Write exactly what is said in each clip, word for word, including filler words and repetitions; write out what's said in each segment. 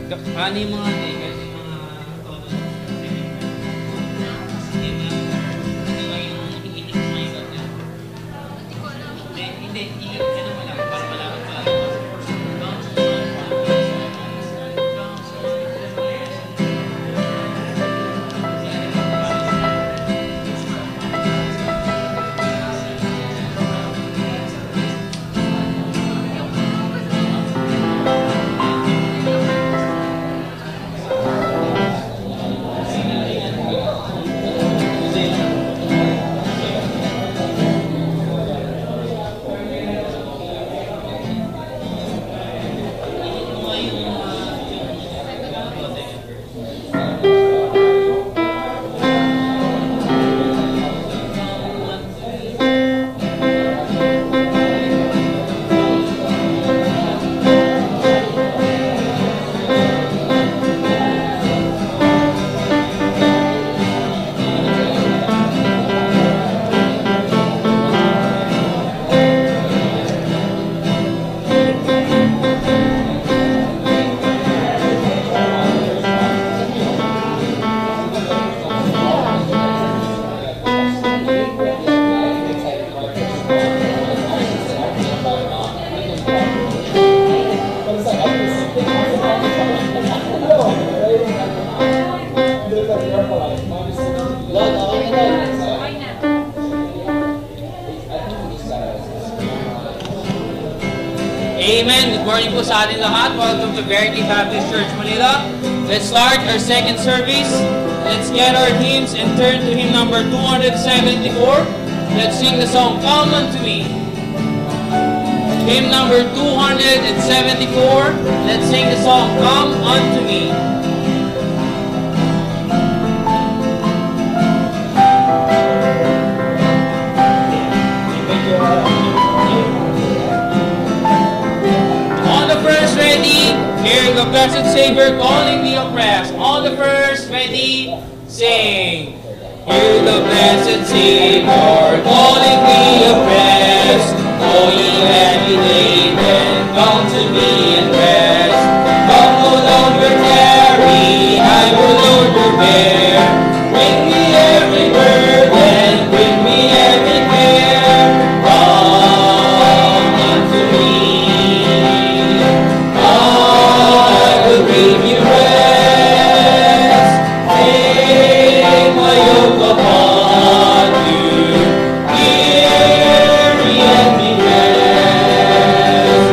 Ano yung mga ano yung mga tono sa hindi na ano ba yung nakikinig sa mga iba niya? Hindi, hindi, ano mo lang, para malaman pa lang. Amen. Good morning po sa ating lahat. Welcome to Verity Baptist Church, Manila. Let's start our second service. Let's get our hymns and turn to hymn number two seventy-four. Let's sing the song, Come Unto Me. Hymn number two seventy-four. Let's sing the song, Come Unto Me. Ready, hear the blessed Savior calling the oppressed. On the first, ready, sing. Hear the blessed Savior calling the oppressed. O ye heavy laden, come to me and rest. Come no longer tarry, I will load your bear. Bring me every burden, bring me every care. Come unto me. Give you rest, take my yoke upon you, weary and be rest.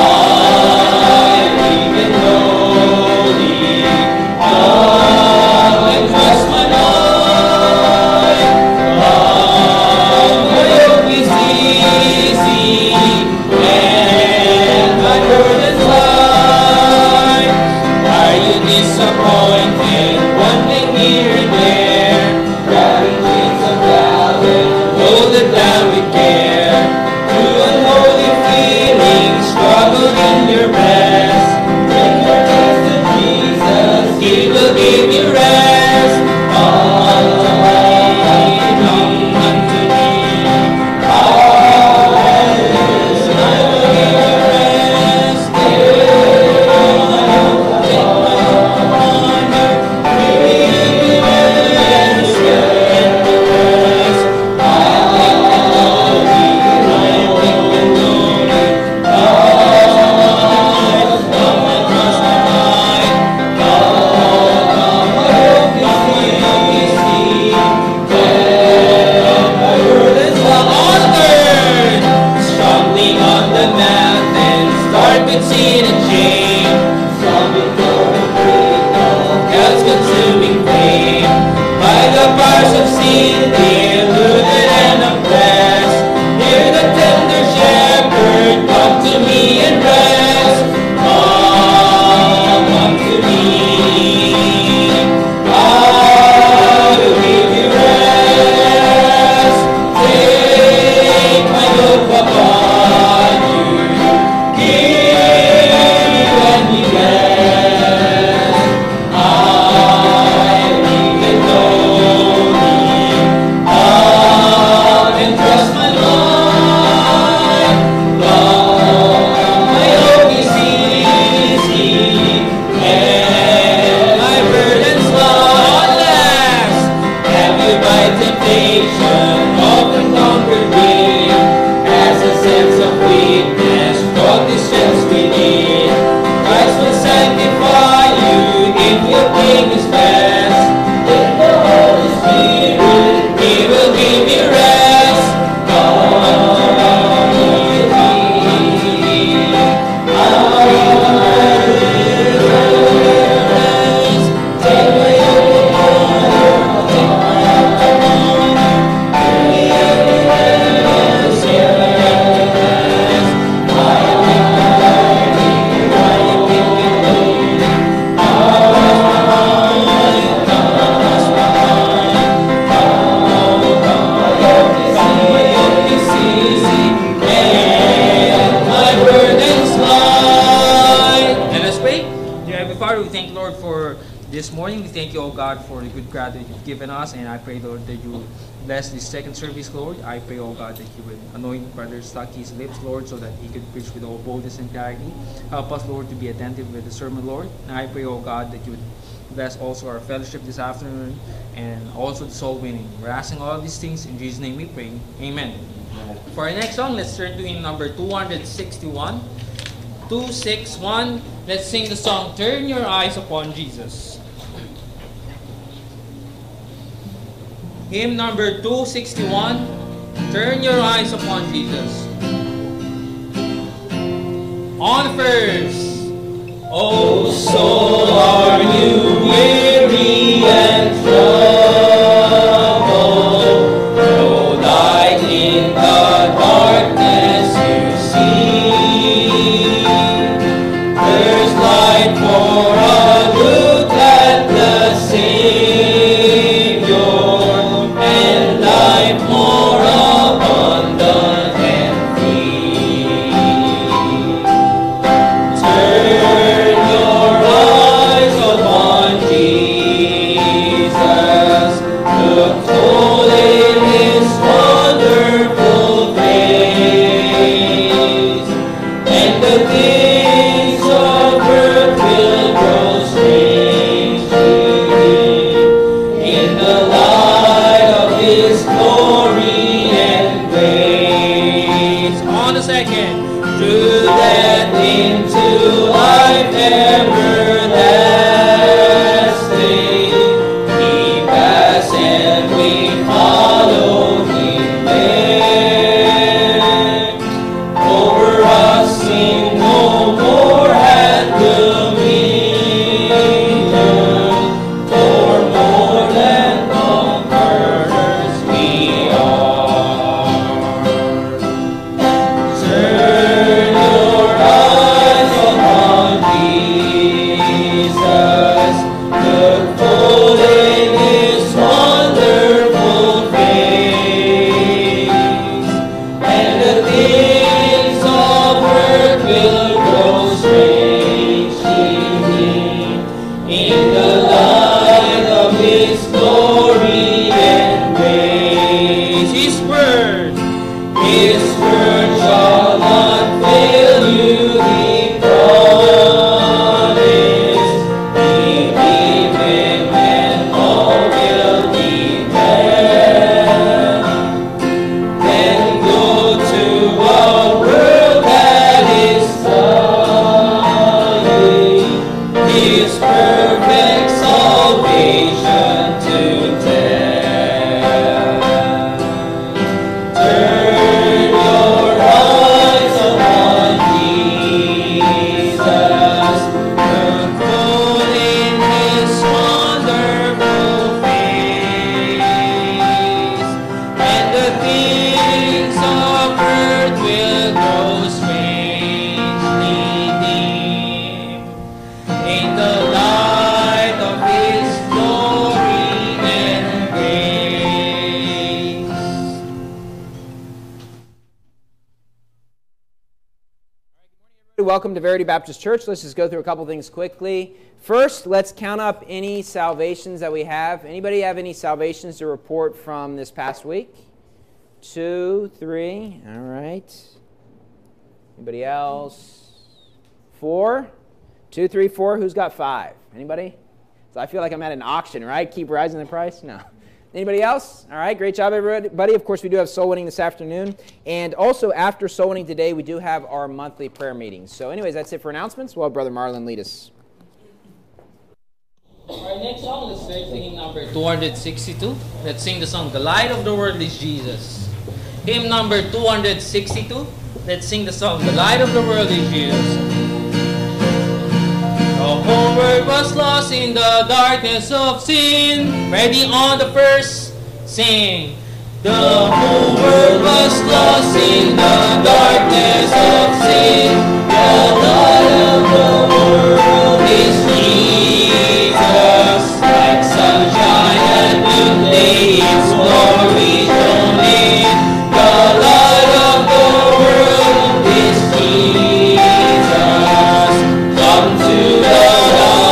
I weak and lowly, come and trust my Lord. Come, my yoke is easy, and my burden's light. Are you disappointed, wandering here and there, carrying chains of doubt, loaded down with care? Through unholy feelings, struggle in your breast. Bring your case to Jesus, He will give you rest. Come unto me, come unto me. Always I will give you rest. Sin and shame, solving for the critical, God's consuming flame. By the bars of sin, deluded and oppressed, hear the tender shepherd, come to me and rest. Come unto me, I will give you rest. Take my yoke upon you. Yeah. Heavenly Father, we thank you, Lord, for this morning. We thank you, oh God, for the good crowd that you've given us. And I pray, Lord, that you bless this second service, Lord. I pray, oh God, that you would anoint Brother Stucky's lips, Lord, so that he could preach with all boldness and clarity. Help us, Lord, to be attentive with the sermon, Lord. And I pray, oh God, that you would bless also our fellowship this afternoon and also the soul winning. We're asking all of these things in Jesus' name we pray. Amen. For our next song, let's turn to hymn number two sixty-one. two sixty-one. Let's sing the song, Turn Your Eyes Upon Jesus. Hymn number two sixty-one, Turn Your Eyes Upon Jesus. On first. Oh, soul, are you weary and troubled? No light in the darkness you see. There's light for a look at the Savior, and life more abundant and free. Turn your eyes upon Jesus, look full in His wonderful face, and the things of earth will grow strangely in the light of His glory and grace. On a second. Through that into life everlasting, He passed and we followed Him there. Over us sin no more had dominion, for more than conquerors we are. Turn your eyes upon Jesus, look full in His wonderful face, and the things of earth will grow strangely in the light of His glory and grace. His word, His word shall not fail you, He promised. Believe Him and all will be well. Then go to a world that is studying His perfect salvation to tell. Turn your eyes upon Jesus, look full in His wonderful face, and the things of earth will grow strangely dim in the light of His glory and grace. Welcome to Verity Baptist Church. Let's just go through a couple things quickly. First, let's count up any salvations that we have. Anybody have any salvations to report from this past week? Two, three. All right. Anybody else? Four? Two, three, four. Who's got five? Anybody? So I feel like I'm at an auction, right? Keep rising the price? No. Anybody else? All right, great job, everybody. Of course, we do have soul winning this afternoon. And also, after soul winning today, we do have our monthly prayer meetings. So anyways, that's it for announcements. Well, Brother Marlon, lead us. Our next song, let's start singing number two sixty-two. Let's sing the song, The Light of the World is Jesus. Hymn number two sixty-two. Let's sing the song, The Light of the World is Jesus. The whole world was lost in the darkness of sin. Ready on the first, sing. The whole world was lost in the darkness of sin. The light of the world is Jesus. Like sunshine at noonday, its glory shining. The light of the world is Jesus. Come to the light.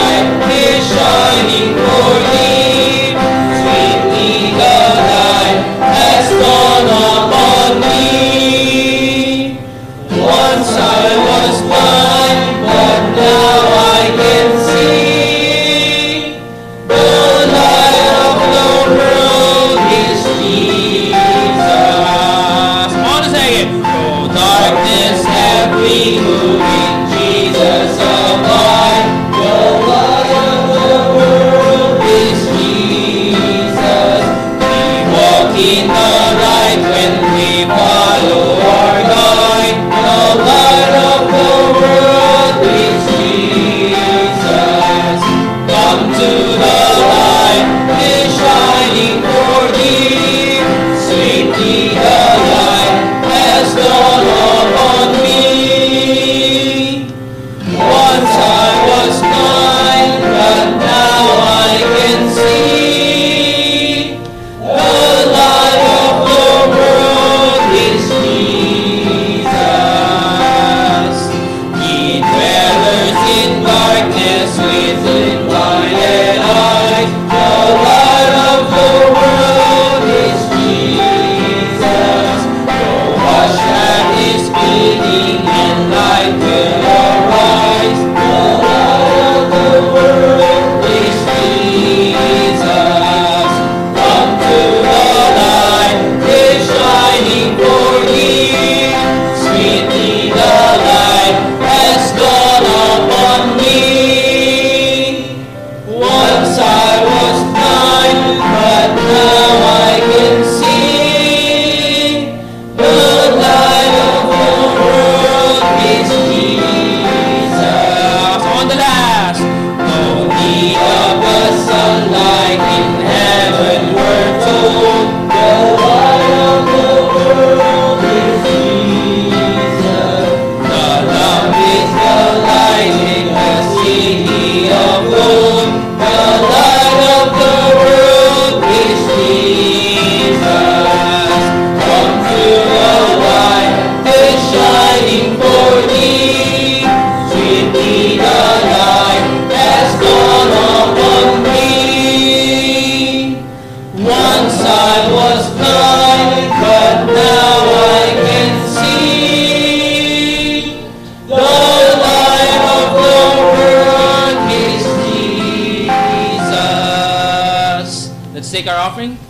take our offering.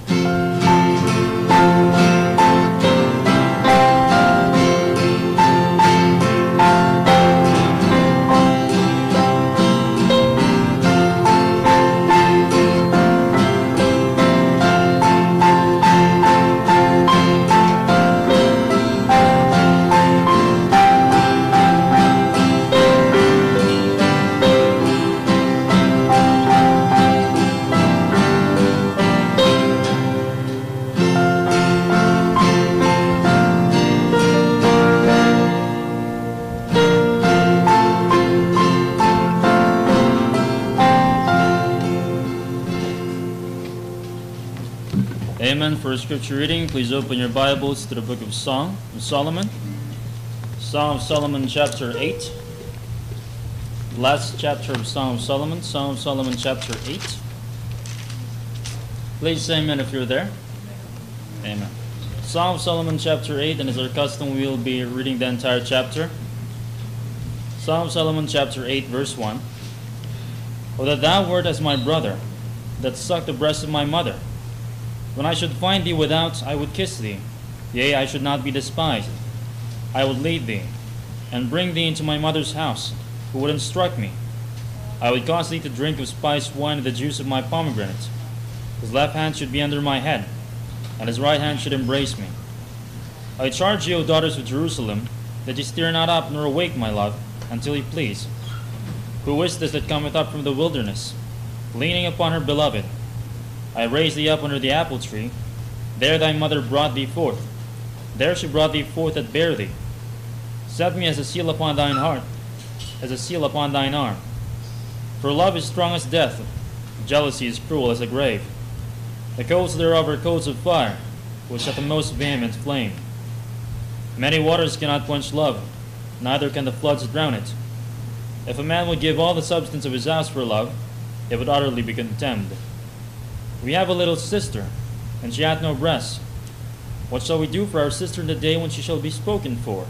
Amen. For scripture reading, please open your Bibles to the book of Song of Solomon. Song of Solomon chapter eight. Last chapter of Song of Solomon. Song of Solomon chapter eight. Please say amen if you're there. Amen. Song of Solomon chapter eight, and as our custom, we will be reading the entire chapter. Song of Solomon chapter eight, verse one. O that thou wert as my brother, that sucked the breast of my mother. When I should find thee without, I would kiss thee. Yea, I should not be despised. I would lead thee, and bring thee into my mother's house, who would instruct me. I would cause thee to drink of spiced wine and the juice of my pomegranate. His left hand should be under my head, and his right hand should embrace me. I charge you, O daughters of Jerusalem, that ye stir not up nor awake, my love, until ye please. Who is this that cometh up from the wilderness, leaning upon her beloved? I raised thee up under the apple tree. There thy mother brought thee forth. There she brought thee forth that bare thee. Set me as a seal upon thine heart, as a seal upon thine arm. For love is strong as death, jealousy is cruel as a grave. The coals thereof are coals of fire, which hath the most vehement flame. Many waters cannot quench love, neither can the floods drown it. If a man would give all the substance of his house for love, it would utterly be contemned. We have a little sister, and she hath no breast. What shall we do for our sister in the day when she shall be spoken for?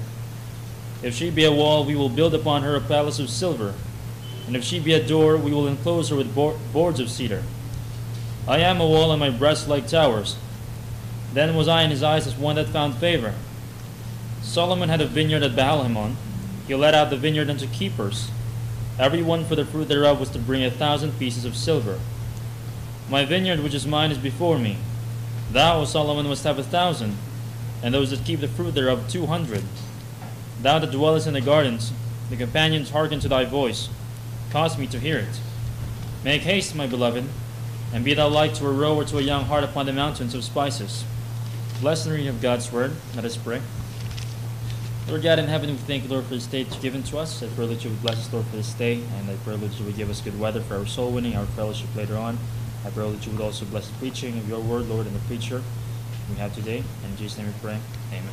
If she be a wall, we will build upon her a palace of silver, and if she be a door, we will enclose her with boards of cedar. I am a wall, and my breasts like towers. Then was I in his eyes as one that found favor. Solomon had a vineyard at Baal-hamon. He let out the vineyard unto keepers. Every one for the fruit thereof was to bring a thousand pieces of silver. My vineyard which is mine is before me. Thou, O Solomon, must have a thousand, and those that keep the fruit thereof two hundred. Thou that dwellest in the gardens, the companions hearken to thy voice. Cause me to hear it. Make haste, my beloved, and be thou like to a roe or to a young hart upon the mountains of spices. Blessed reading of God's word. Let us pray. Lord God in heaven, we thank you, Lord, for this day that you've given to us. I pray that you would bless us, Lord, for this day, and I pray, Lord, that you would give us good weather for our soul winning, our fellowship later on. I pray that you would also bless the preaching of your word, Lord, and the preacher we have today. In Jesus' name we pray. Amen.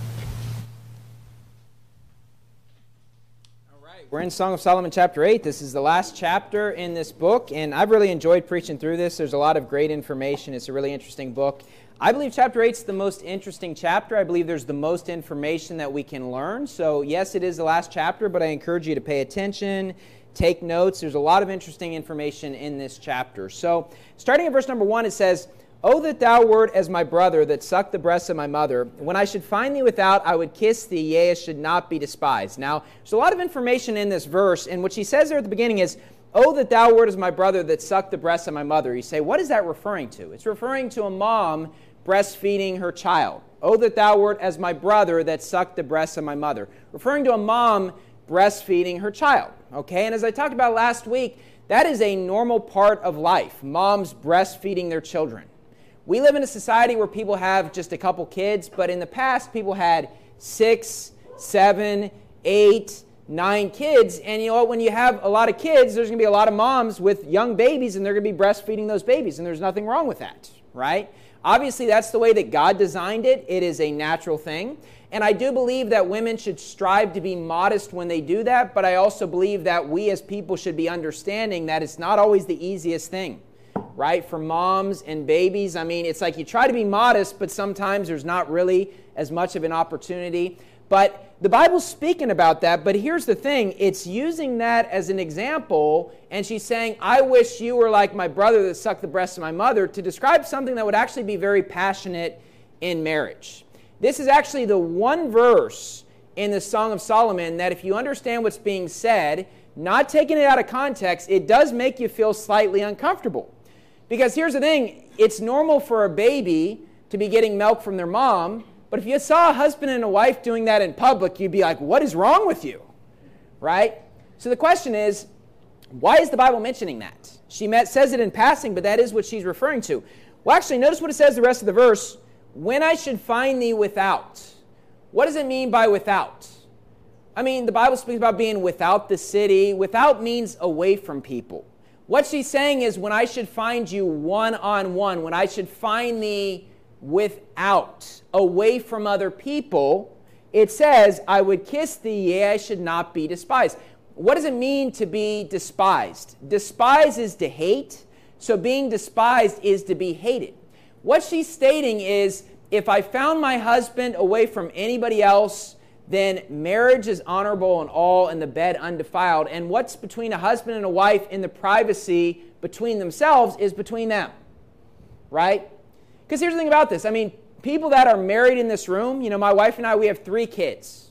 All right, we're in Song of Solomon chapter eight. This is the last chapter in this book, and I've really enjoyed preaching through this. There's a lot of great information. It's a really interesting book. I believe chapter eight is the most interesting chapter. I believe there's the most information that we can learn. So yes, it is the last chapter, but I encourage you to pay attention, take notes. There's a lot of interesting information in this chapter. So starting at verse number one, it says, O that thou wert as my brother that sucked the breast of my mother. When I should find thee without, I would kiss thee, yea, I should not be despised. Now, there's a lot of information in this verse, and what she says there at the beginning is, O that thou wert as my brother that sucked the breast of my mother. You say, what is that referring to? It's referring to a mom breastfeeding her child. O that thou wert as my brother that sucked the breast of my mother. Referring to a mom breastfeeding her child. Okay, and as I talked about last week, that is a normal part of life, moms breastfeeding their children. We live in a society where people have just a couple kids, but in the past, people had six, seven, eight, nine kids, and you know what, when you have a lot of kids, there's going to be a lot of moms with young babies, and they're going to be breastfeeding those babies, and there's nothing wrong with that, right? Obviously, that's the way that God designed it. It is a natural thing. And I do believe that women should strive to be modest when they do that, but I also believe that we as people should be understanding that it's not always the easiest thing, right? For moms and babies, I mean, it's like you try to be modest, but sometimes there's not really as much of an opportunity. But the Bible's speaking about that, but here's the thing. It's using that as an example, and she's saying, I wish you were like my brother that sucked the breast of my mother, to describe something that would actually be very passionate in marriage. This is actually the one verse in the Song of Solomon that if you understand what's being said, not taking it out of context, it does make you feel slightly uncomfortable. Because here's the thing, it's normal for a baby to be getting milk from their mom, but if you saw a husband and a wife doing that in public, you'd be like, what is wrong with you? Right? So the question is, why is the Bible mentioning that? She met, says it in passing, but that is what she's referring to. Well, actually, notice what it says the rest of the verse. When I should find thee without. What does it mean by without? I mean, the Bible speaks about being without the city. Without means away from people. What she's saying is when I should find you one-on-one, when I should find thee without, away from other people, it says, I would kiss thee, yea, I should not be despised. What does it mean to be despised? Despise is to hate, so being despised is to be hated. What she's stating is, if I found my husband away from anybody else, then marriage is honorable and all, and the bed undefiled. And what's between a husband and a wife in the privacy between themselves is between them, right? Because here's the thing about this. I mean, people that are married in this room, you know, my wife and I, we have three kids.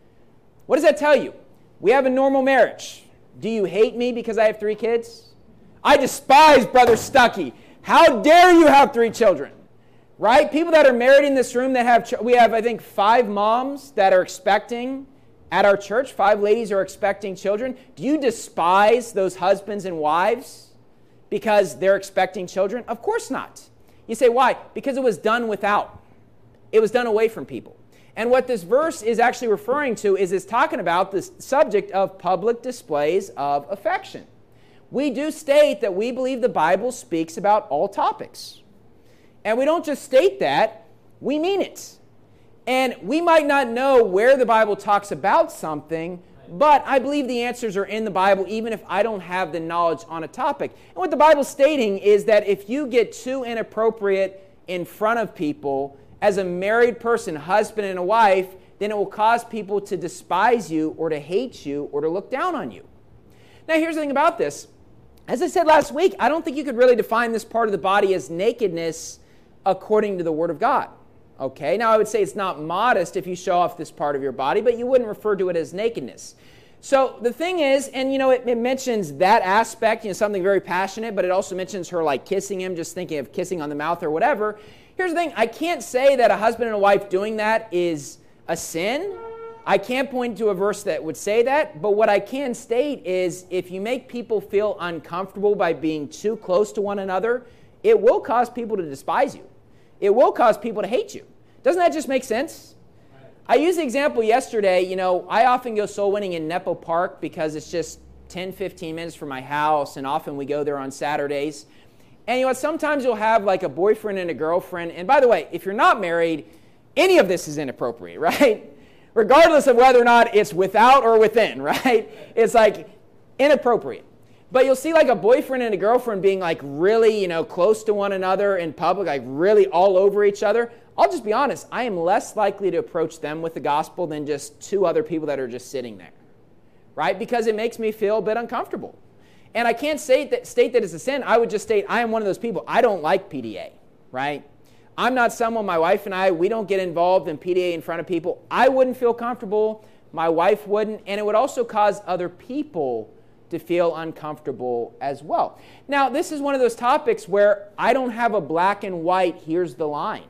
What does that tell you? We have a normal marriage. Do you hate me because I have three kids? I despise Brother Stuckey. How dare you have three children? Right? People that are married in this room that have, we have, I think, five moms that are expecting at our church. Five ladies are expecting children. Do you despise those husbands and wives because they're expecting children? Of course not. You say, why? Because it was done without. It was done away from people. And what this verse is actually referring to is it's talking about the subject of public displays of affection. We do state that we believe the Bible speaks about all topics. And we don't just state that, we mean it. And we might not know where the Bible talks about something, but I believe the answers are in the Bible, even if I don't have the knowledge on a topic. And what the Bible's stating is that if you get too inappropriate in front of people, as a married person, husband and a wife, then it will cause people to despise you or to hate you or to look down on you. Now, here's the thing about this. As I said last week, I don't think you could really define this part of the body as nakedness according to the Word of God. Okay, now I would say it's not modest if you show off this part of your body, but you wouldn't refer to it as nakedness. So the thing is, and you know, it, it mentions that aspect, you know, something very passionate, but it also mentions her like kissing him, just thinking of kissing on the mouth or whatever. Here's the thing, I can't say that a husband and a wife doing that is a sin. I can't point to a verse that would say that, but what I can state is if you make people feel uncomfortable by being too close to one another, it will cause people to despise you. It will cause people to hate you. Doesn't that just make sense? I used the example yesterday, you know, I often go soul winning in Nepo Park because it's just ten, fifteen minutes from my house, and often we go there on Saturdays. And you know what, sometimes you'll have like a boyfriend and a girlfriend, and by the way, if you're not married, any of this is inappropriate, right? Regardless of whether or not it's without or within, right? It's like inappropriate. But you'll see like a boyfriend and a girlfriend being like really, you know, close to one another in public, like really all over each other. I'll just be honest, I am less likely to approach them with the gospel than just two other people that are just sitting there, right? Because it makes me feel a bit uncomfortable. And I can't state that, state that it's a sin. I would just state I am one of those people. I don't like P D A, right? I'm not someone, my wife and I, we don't get involved in P D A in front of people. I wouldn't feel comfortable. My wife wouldn't. And it would also cause other people to feel uncomfortable as well. Now, this is one of those topics where I don't have a black and white, here's the line.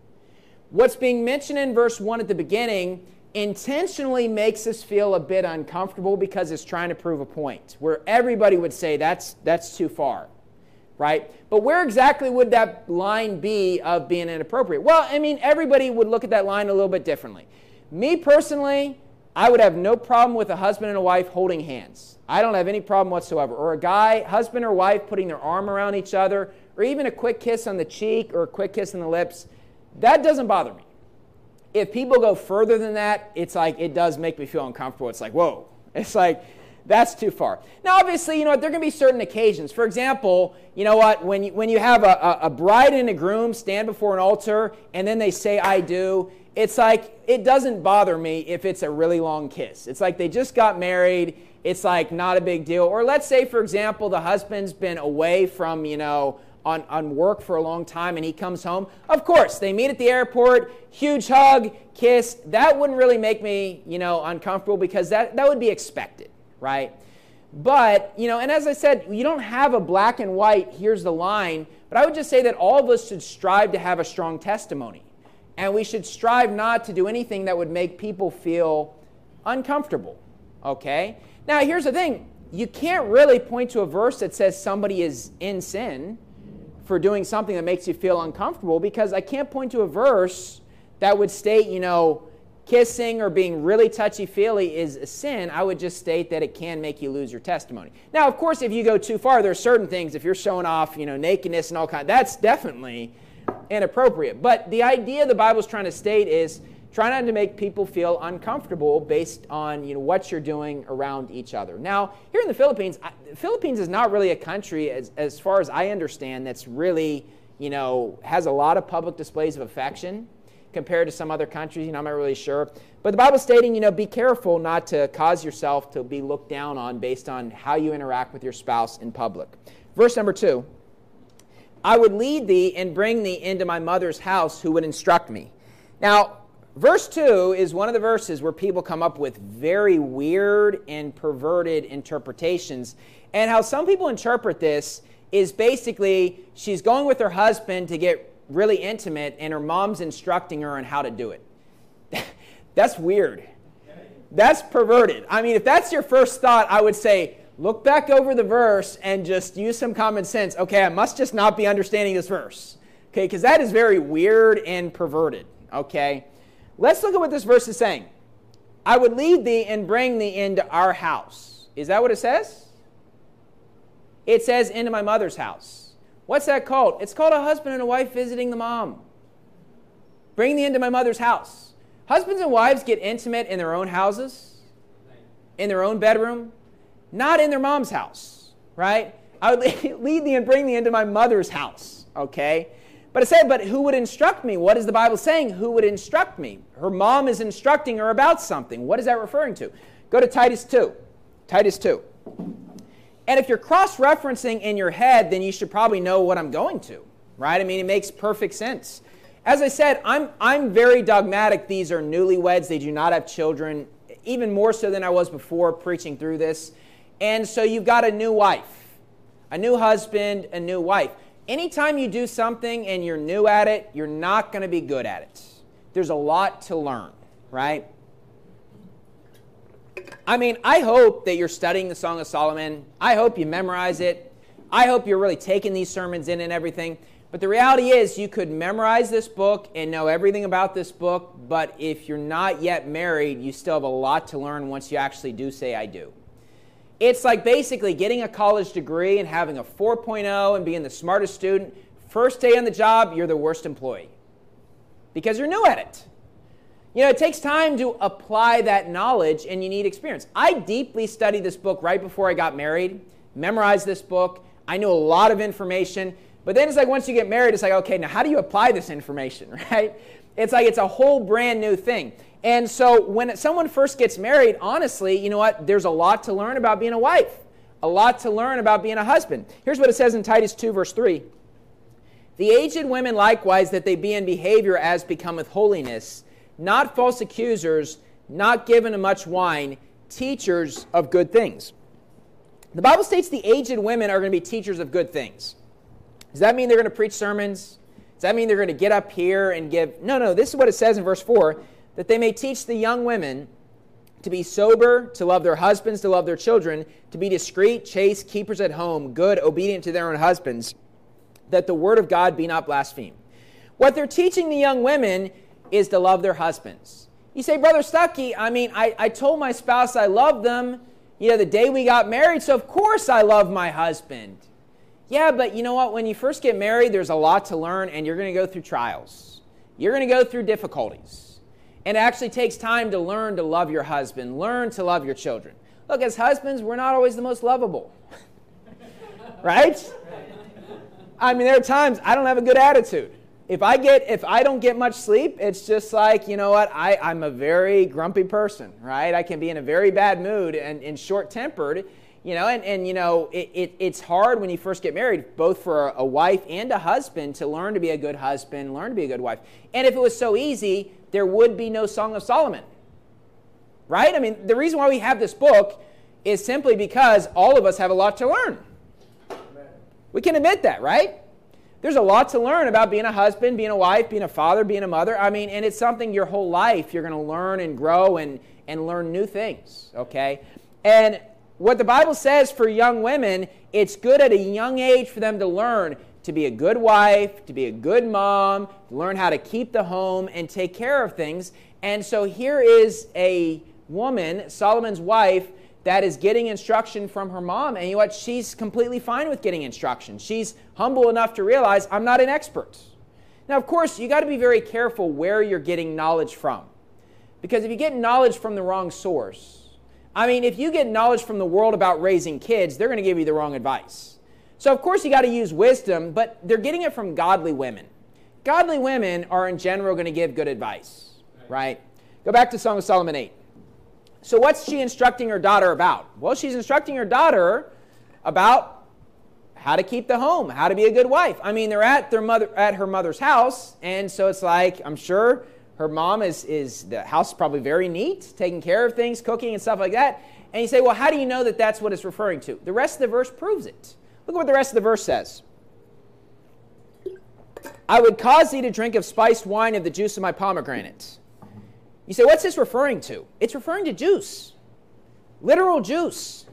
What's being mentioned in verse one at the beginning intentionally makes us feel a bit uncomfortable because it's trying to prove a point where everybody would say that's, that's too far, right? But where exactly would that line be of being inappropriate? Well, I mean, everybody would look at that line a little bit differently. Me personally, I would have no problem with a husband and a wife holding hands. I don't have any problem whatsoever. Or a guy, husband or wife, putting their arm around each other, or even a quick kiss on the cheek or a quick kiss on the lips. That doesn't bother me. If people go further than that, it's like, it does make me feel uncomfortable. It's like, whoa. It's like, that's too far. Now, obviously, you know what, there are going to be certain occasions. For example, you know what, when you, when you have a, a, a bride and a groom stand before an altar, and then they say, I do, It's like, it doesn't bother me if it's a really long kiss. It's like they just got married. It's like not a big deal. Or let's say, for example, the husband's been away from, you know, on, on work for a long time and he comes home. Of course, they meet at the airport, huge hug, kiss. That wouldn't really make me, you know, uncomfortable because that, that would be expected, right? But, you know, and as I said, you don't have a black and white, here's the line, but I would just say that all of us should strive to have a strong testimony. And we should strive not to do anything that would make people feel uncomfortable, okay? Now, here's the thing. You can't really point to a verse that says somebody is in sin for doing something that makes you feel uncomfortable, because I can't point to a verse that would state, you know, kissing or being really touchy-feely is a sin. I would just state that it can make you lose your testimony. Now, of course, if you go too far, there are certain things, if you're showing off, you know, nakedness and all kinds, that's definitely inappropriate. But the idea the Bible's trying to state is try not to make people feel uncomfortable based on, you know, what you're doing around each other. Now, here in the Philippines, I, the Philippines is not really a country, as, as far as I understand, that's really, you know, has a lot of public displays of affection compared to some other countries. You know, I'm not really sure. But the Bible's stating, you know, be careful not to cause yourself to be looked down on based on how you interact with your spouse in public. Verse number two, I would lead thee and bring thee into my mother's house who would instruct me. Now, verse two is one of the verses where people come up with very weird and perverted interpretations. And how some people interpret this is basically she's going with her husband to get really intimate and her mom's instructing her on how to do it. That's weird. That's perverted. I mean, if that's your first thought, I would say, look back over the verse and just use some common sense. Okay, I must just not be understanding this verse. Okay, because that is very weird and perverted. Okay, let's look at what this verse is saying. I would lead thee and bring thee into our house. Is that what it says? It says into my mother's house. What's that called? It's called a husband and a wife visiting the mom. Bring thee into my mother's house. Husbands and wives get intimate in their own houses, in their own bedroom, not in their mom's house, right? I would lead thee and bring thee into my mother's house, okay? But it said, but who would instruct me? What is the Bible saying? Who would instruct me? Her mom is instructing her about something. What is that referring to? Go to Titus two. Titus two. And if you're cross-referencing in your head, then you should probably know what I'm going to, right? I mean, it makes perfect sense. As I said, I'm, I'm very dogmatic. These are newlyweds. They do not have children, even more so than I was before preaching through this. And so you've got a new wife, a new husband, a new wife. Anytime you do something and you're new at it, you're not going to be good at it. There's a lot to learn, right? I mean, I hope that you're studying the Song of Solomon. I hope you memorize it. I hope you're really taking these sermons in and everything. But the reality is you could memorize this book and know everything about this book, but if you're not yet married, you still have a lot to learn once you actually do say I do. It's like basically getting a college degree and having a four point oh and being the smartest student. First day on the job, you're the worst employee because you're new at it. You know, it takes time to apply that knowledge and you need experience. I deeply studied this book right before I got married, memorized this book. I knew a lot of information. But then it's like once you get married, it's like, okay, now how do you apply this information, right? It's like it's a whole brand new thing. And so when someone first gets married, honestly, you know what? There's a lot to learn about being a wife, a lot to learn about being a husband. Here's what it says in Titus two, verse three. The aged women likewise, that they be in behavior as becometh holiness, not false accusers, not given to much wine, teachers of good things. The Bible states the aged women are going to be teachers of good things. Does that mean they're going to preach sermons? Does that mean they're going to get up here and give? No, no, this is what it says in verse four, that they may teach the young women to be sober, to love their husbands, to love their children, to be discreet, chaste, keepers at home, good, obedient to their own husbands, that the word of God be not blasphemed. What they're teaching the young women is to love their husbands. You say, Brother Stuckey, I mean, I, I told my spouse I love them, you know, the day we got married, so of course I love my husband. Yeah, but you know what? When you first get married, there's a lot to learn, and you're going to go through trials. You're going to go through difficulties. And it actually takes time to learn to love your husband, learn to love your children. Look, as husbands, we're not always the most lovable. Right? I mean, there are times I don't have a good attitude. if I get if I don't get much sleep, it's just like, you know what, I, I'm a very grumpy person, right? I can be in a very bad mood and, and short-tempered, you know, and, and you know, it, it, it's hard when you first get married, both for a, a wife and a husband, to learn to be a good husband, learn to be a good wife. And if it was so easy, there would be no Song of Solomon, right? I mean, the reason why we have this book is simply because all of us have a lot to learn. We can admit that, right? There's a lot to learn about being a husband, being a wife, being a father, being a mother. I mean, and it's something your whole life you're going to learn and grow and, and learn new things, okay? And what the Bible says for young women, it's good at a young age for them to learn to be a good wife, to be a good mom, to learn how to keep the home and take care of things. And so here is a woman, Solomon's wife, that is getting instruction from her mom, and you know what? She's completely fine with getting instruction. She's humble enough to realize, I'm not an expert. Now, of course, you got to be very careful where you're getting knowledge from. Because if you get knowledge from the wrong source, I mean, if you get knowledge from the world about raising kids, they're going to give you the wrong advice. So, of course, you got to use wisdom, but they're getting it from godly women. Godly women are, in general, going to give good advice, right? Go back to Song of Solomon eight. So what's she instructing her daughter about? Well, she's instructing her daughter about how to keep the home, how to be a good wife. I mean, they're at their mother at her mother's house, and so it's like, I'm sure her mom is, is the house is probably very neat, taking care of things, cooking and stuff like that. And you say, well, how do you know that that's what it's referring to? The rest of the verse proves it. Look at what the rest of the verse says. I would cause thee to drink of spiced wine of the juice of my pomegranate. You say, what's this referring to? It's referring to juice, literal juice.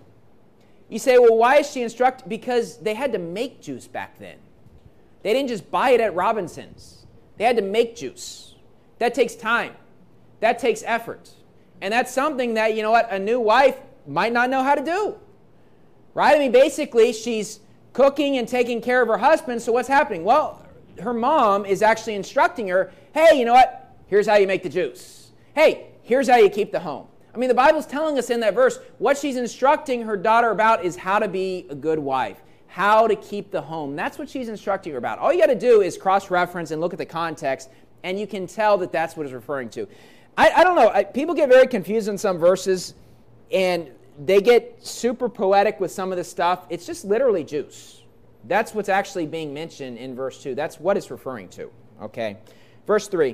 You say, well, why is she instructing? Because they had to make juice back then. They didn't just buy it at Robinson's. They had to make juice. That takes time. That takes effort. And that's something that, you know what, a new wife might not know how to do. Right? I mean, basically, she's cooking and taking care of her husband, so what's happening? Well, her mom is actually instructing her, hey, you know what, here's how you make the juice. Hey, here's how you keep the home. I mean, the Bible's telling us in that verse, what she's instructing her daughter about is how to be a good wife, how to keep the home. That's what she's instructing her about. All you got to do is cross-reference and look at the context, and you can tell that that's what it's referring to. I, I don't know. I, people get very confused in some verses, and they get super poetic with some of the stuff. It's just literally juice. That's what's actually being mentioned in verse two. That's what it's referring to. Okay. Verse three.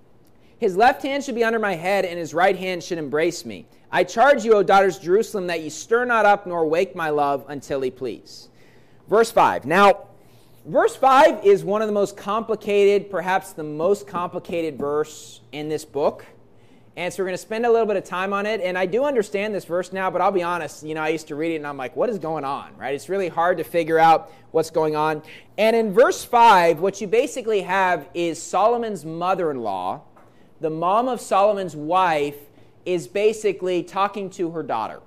His left hand should be under my head, and his right hand should embrace me. I charge you, O daughters of Jerusalem, that ye stir not up nor wake my love until he please. Verse five. Now, verse five is one of the most complicated, perhaps the most complicated verse in this book. And so we're going to spend a little bit of time on it. And I do understand this verse now, but I'll be honest, you know, I used to read it and I'm like, what is going on, right? It's really hard to figure out what's going on. And in verse five, what you basically have is Solomon's mother-in-law, the mom of Solomon's wife, is basically talking to her daughter,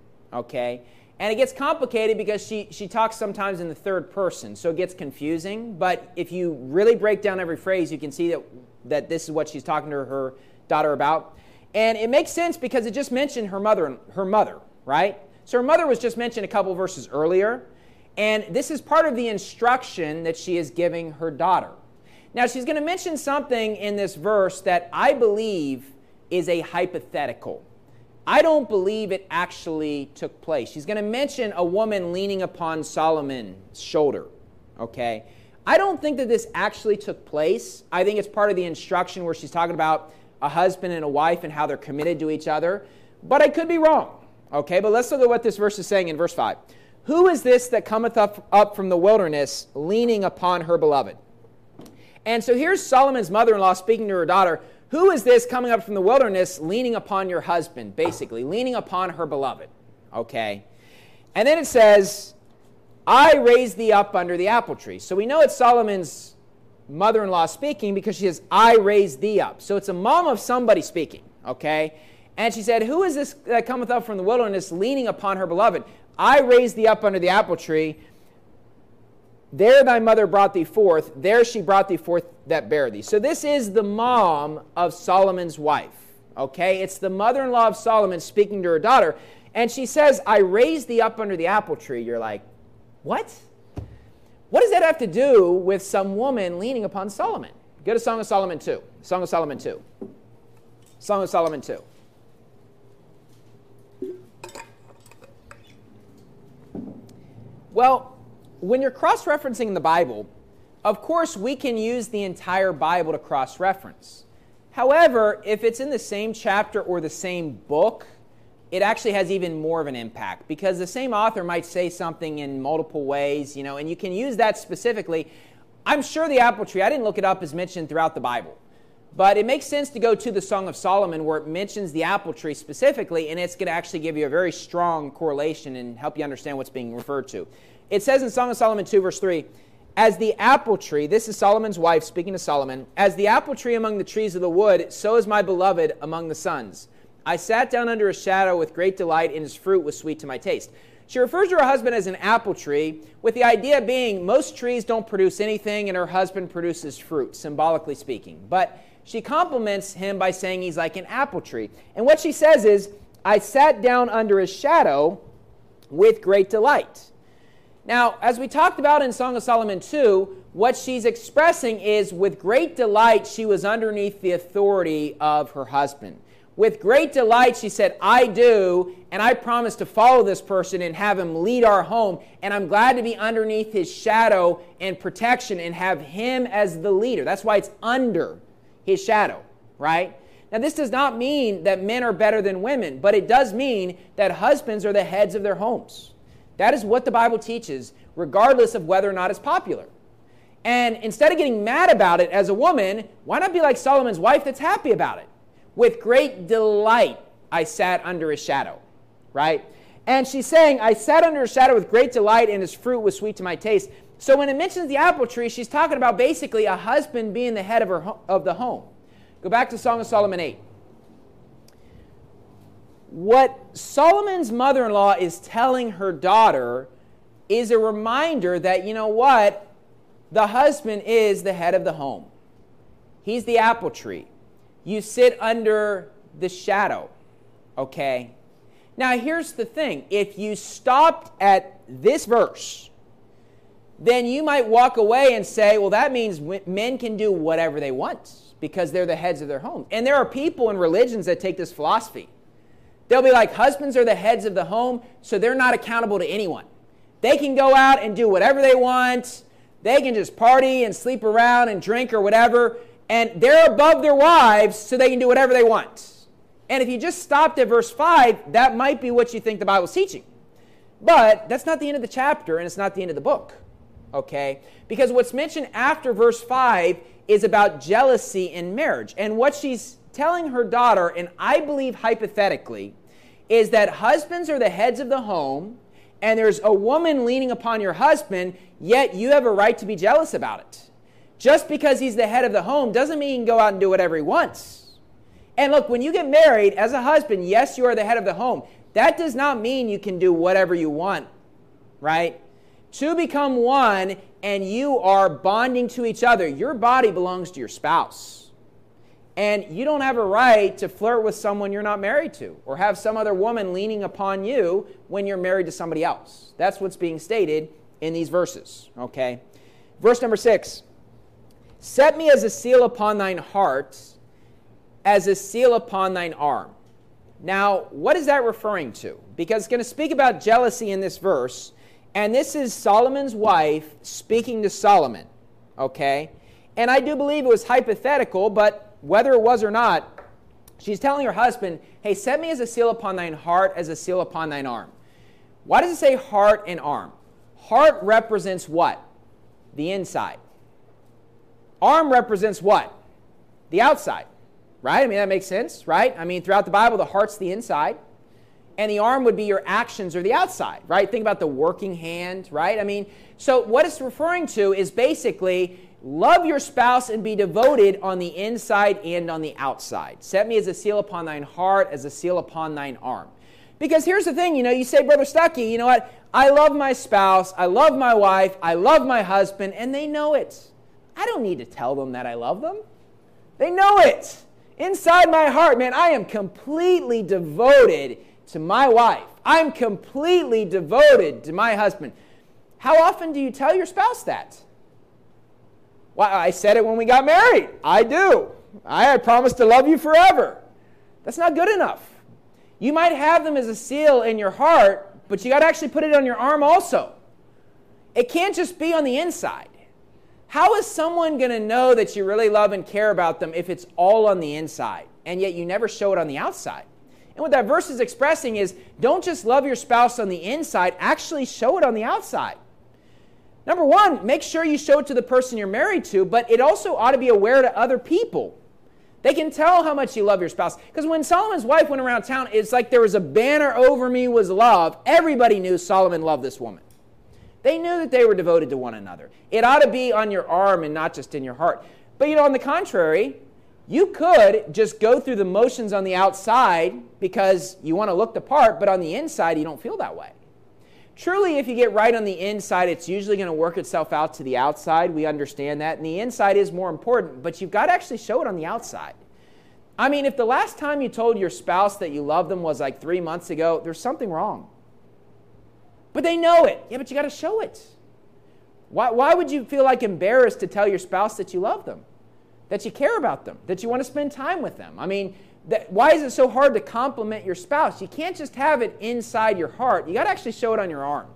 okay? And it gets complicated because she, she talks sometimes in the third person, so it gets confusing. But if you really break down every phrase, you can see that, that this is what she's talking to her daughter about. And it makes sense because it just mentioned her mother, her mother, right? So her mother was just mentioned a couple verses earlier. And this is part of the instruction that she is giving her daughter. Now, she's going to mention something in this verse that I believe is a hypothetical. I don't believe it actually took place. She's going to mention a woman leaning upon Solomon's shoulder, okay? I don't think that this actually took place. I think it's part of the instruction where she's talking about a husband and a wife and how they're committed to each other. But I could be wrong, okay? But let's look at what this verse is saying in verse five. Who is this that cometh up, up from the wilderness, leaning upon her beloved? And so here's Solomon's mother-in-law speaking to her daughter. Who is this coming up from the wilderness, leaning upon your husband, basically, leaning upon her beloved, okay? And then it says, I raised thee up under the apple tree. So we know it's Solomon's mother-in-law speaking because she says, I raised thee up. So it's a mom of somebody speaking, okay? And she said, who is this that cometh up from the wilderness, leaning upon her beloved? I raised thee up under the apple tree. There thy mother brought thee forth. There she brought thee forth that bare thee. So this is the mom of Solomon's wife. Okay? It's the mother-in-law of Solomon speaking to her daughter. And she says, I raised thee up under the apple tree. You're like, what? What does that have to do with some woman leaning upon Solomon? Go to Song of Solomon two. Song of Solomon two. Song of Solomon two. Well, when you're cross-referencing in the Bible, of course we can use the entire Bible to cross-reference. However, if it's in the same chapter or the same book, it actually has even more of an impact because the same author might say something in multiple ways, you know, and you can use that specifically. I'm sure the apple tree, I didn't look it up, is mentioned throughout the Bible. But it makes sense to go to the Song of Solomon where it mentions the apple tree specifically, and it's going to actually give you a very strong correlation and help you understand what's being referred to. It says in Song of Solomon two, verse three, as the apple tree, this is Solomon's wife speaking to Solomon, as the apple tree among the trees of the wood, so is my beloved among the sons. I sat down under his shadow with great delight, and his fruit was sweet to my taste. She refers to her husband as an apple tree, with the idea being most trees don't produce anything, and her husband produces fruit, symbolically speaking. But she compliments him by saying he's like an apple tree. And what she says is, I sat down under his shadow with great delight. Now, as we talked about in Song of Solomon two, what she's expressing is with great delight she was underneath the authority of her husband. With great delight, she said, I do, and I promise to follow this person and have him lead our home, and I'm glad to be underneath his shadow and protection and have him as the leader. That's why it's under his shadow, right? Now, this does not mean that men are better than women, but it does mean that husbands are the heads of their homes. That is what the Bible teaches, regardless of whether or not it's popular. And instead of getting mad about it as a woman, why not be like Solomon's wife that's happy about it? With great delight, I sat under his shadow, right? And she's saying, I sat under his shadow with great delight, and his fruit was sweet to my taste. So when it mentions the apple tree, she's talking about basically a husband being the head of, her, of the home. Go back to Song of Solomon eight. What Solomon's mother-in-law is telling her daughter is a reminder that, you know what? The husband is the head of the home. He's the apple tree. You sit under the shadow, okay? Now, here's the thing. If you stopped at this verse, then you might walk away and say, well, that means men can do whatever they want because they're the heads of their home. And there are people in religions that take this philosophy. They'll be like, husbands are the heads of the home, so they're not accountable to anyone. They can go out and do whatever they want. They can just party and sleep around and drink or whatever. And they're above their wives, so they can do whatever they want. And if you just stopped at verse five, that might be what you think the Bible's teaching. But that's not the end of the chapter, and it's not the end of the book. Okay? Because what's mentioned after verse five is about jealousy in marriage. And what she's telling her daughter, and I believe hypothetically, is that husbands are the heads of the home, and there's a woman leaning upon your husband, yet you have a right to be jealous about it. Just because he's the head of the home doesn't mean he can go out and do whatever he wants. And look, when you get married as a husband, yes, you are the head of the home. That does not mean you can do whatever you want, right? Two become one, and you are bonding to each other. Your body belongs to your spouse. And you don't have a right to flirt with someone you're not married to or have some other woman leaning upon you when you're married to somebody else. That's what's being stated in these verses, okay? Verse number six. Set me as a seal upon thine heart, as a seal upon thine arm. Now, what is that referring to? Because it's going to speak about jealousy in this verse, and this is Solomon's wife speaking to Solomon, okay? And I do believe it was hypothetical, but whether it was or not, she's telling her husband, hey, set me as a seal upon thine heart, as a seal upon thine arm. Why does it say heart and arm? Heart represents what? The inside. Arm represents what? The outside, right? I mean, that makes sense, right? I mean, throughout the Bible, the heart's the inside, and the arm would be your actions or the outside, right? Think about the working hand, right? I mean, so what it's referring to is basically love your spouse and be devoted on the inside and on the outside. Set me as a seal upon thine heart, as a seal upon thine arm. Because here's the thing, you know, you say, Brother Stuckey, you know what? I love my spouse, I love my wife, I love my husband, and they know it. I don't need to tell them that I love them. They know it. Inside my heart, man, I am completely devoted to my wife. I'm completely devoted to my husband. How often do you tell your spouse that? Well, I said it when we got married. I do. I had promised to love you forever. That's not good enough. You might have them as a seal in your heart, but you got to actually put it on your arm also. It can't just be on the inside. How is someone going to know that you really love and care about them if it's all on the inside, and yet you never show it on the outside? And what that verse is expressing is, don't just love your spouse on the inside, actually show it on the outside. Number one, make sure you show it to the person you're married to, but it also ought to be aware to other people. They can tell how much you love your spouse. Because when Solomon's wife went around town, it's like there was a banner over me was love. Everybody knew Solomon loved this woman. They knew that they were devoted to one another. It ought to be on your arm and not just in your heart. But, you know, on the contrary, you could just go through the motions on the outside because you want to look the part, but on the inside, you don't feel that way. Truly, if you get right on the inside, it's usually going to work itself out to the outside. We understand that. And the inside is more important, but you've got to actually show it on the outside. I mean, if the last time you told your spouse that you love them was like three months ago, there's something wrong. But they know it. Yeah, but you got to show it. Why, why would you feel like embarrassed to tell your spouse that you love them, that you care about them, that you want to spend time with them? I mean, that, why is it so hard to compliment your spouse? You can't just have it inside your heart. You got to actually show it on your arm.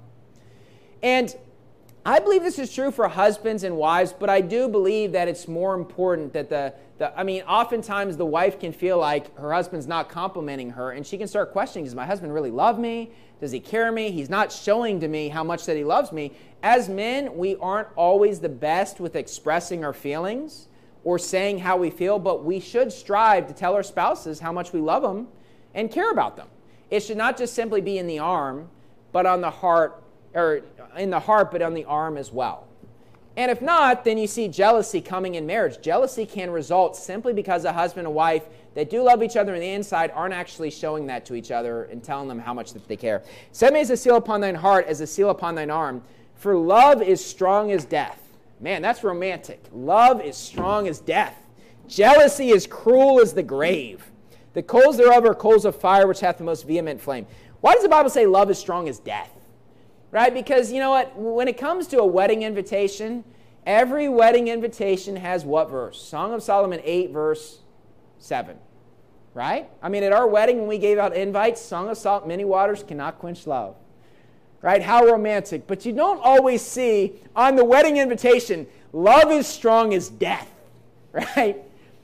And I believe this is true for husbands and wives, but I do believe that it's more important that the, the I mean, oftentimes the wife can feel like her husband's not complimenting her, and she can start questioning, does my husband really love me? Does he care me? He's not showing to me how much that he loves me. As men, we aren't always the best with expressing our feelings or saying how we feel, but we should strive to tell our spouses how much we love them and care about them. It should not just simply be in the arm, but on the heart, or in the heart, but on the arm as well. And if not, then you see jealousy coming in marriage. Jealousy can result simply because a husband and wife that do love each other on the inside aren't actually showing that to each other and telling them how much that they care. Set me as a seal upon thine heart, as a seal upon thine arm. For love is strong as death. Man, that's romantic. Love is strong as death. Jealousy is cruel as the grave. The coals thereof are coals of fire, which hath the most vehement flame. Why does the Bible say love is strong as death? Right? Because, you know what? When it comes to a wedding invitation, every wedding invitation has what verse? Song of Solomon eight, verse seven. Right? I mean, at our wedding, when we gave out invites, Song of Solomon, many waters cannot quench love. Right? How romantic. But you don't always see on the wedding invitation, love is strong as death. Right?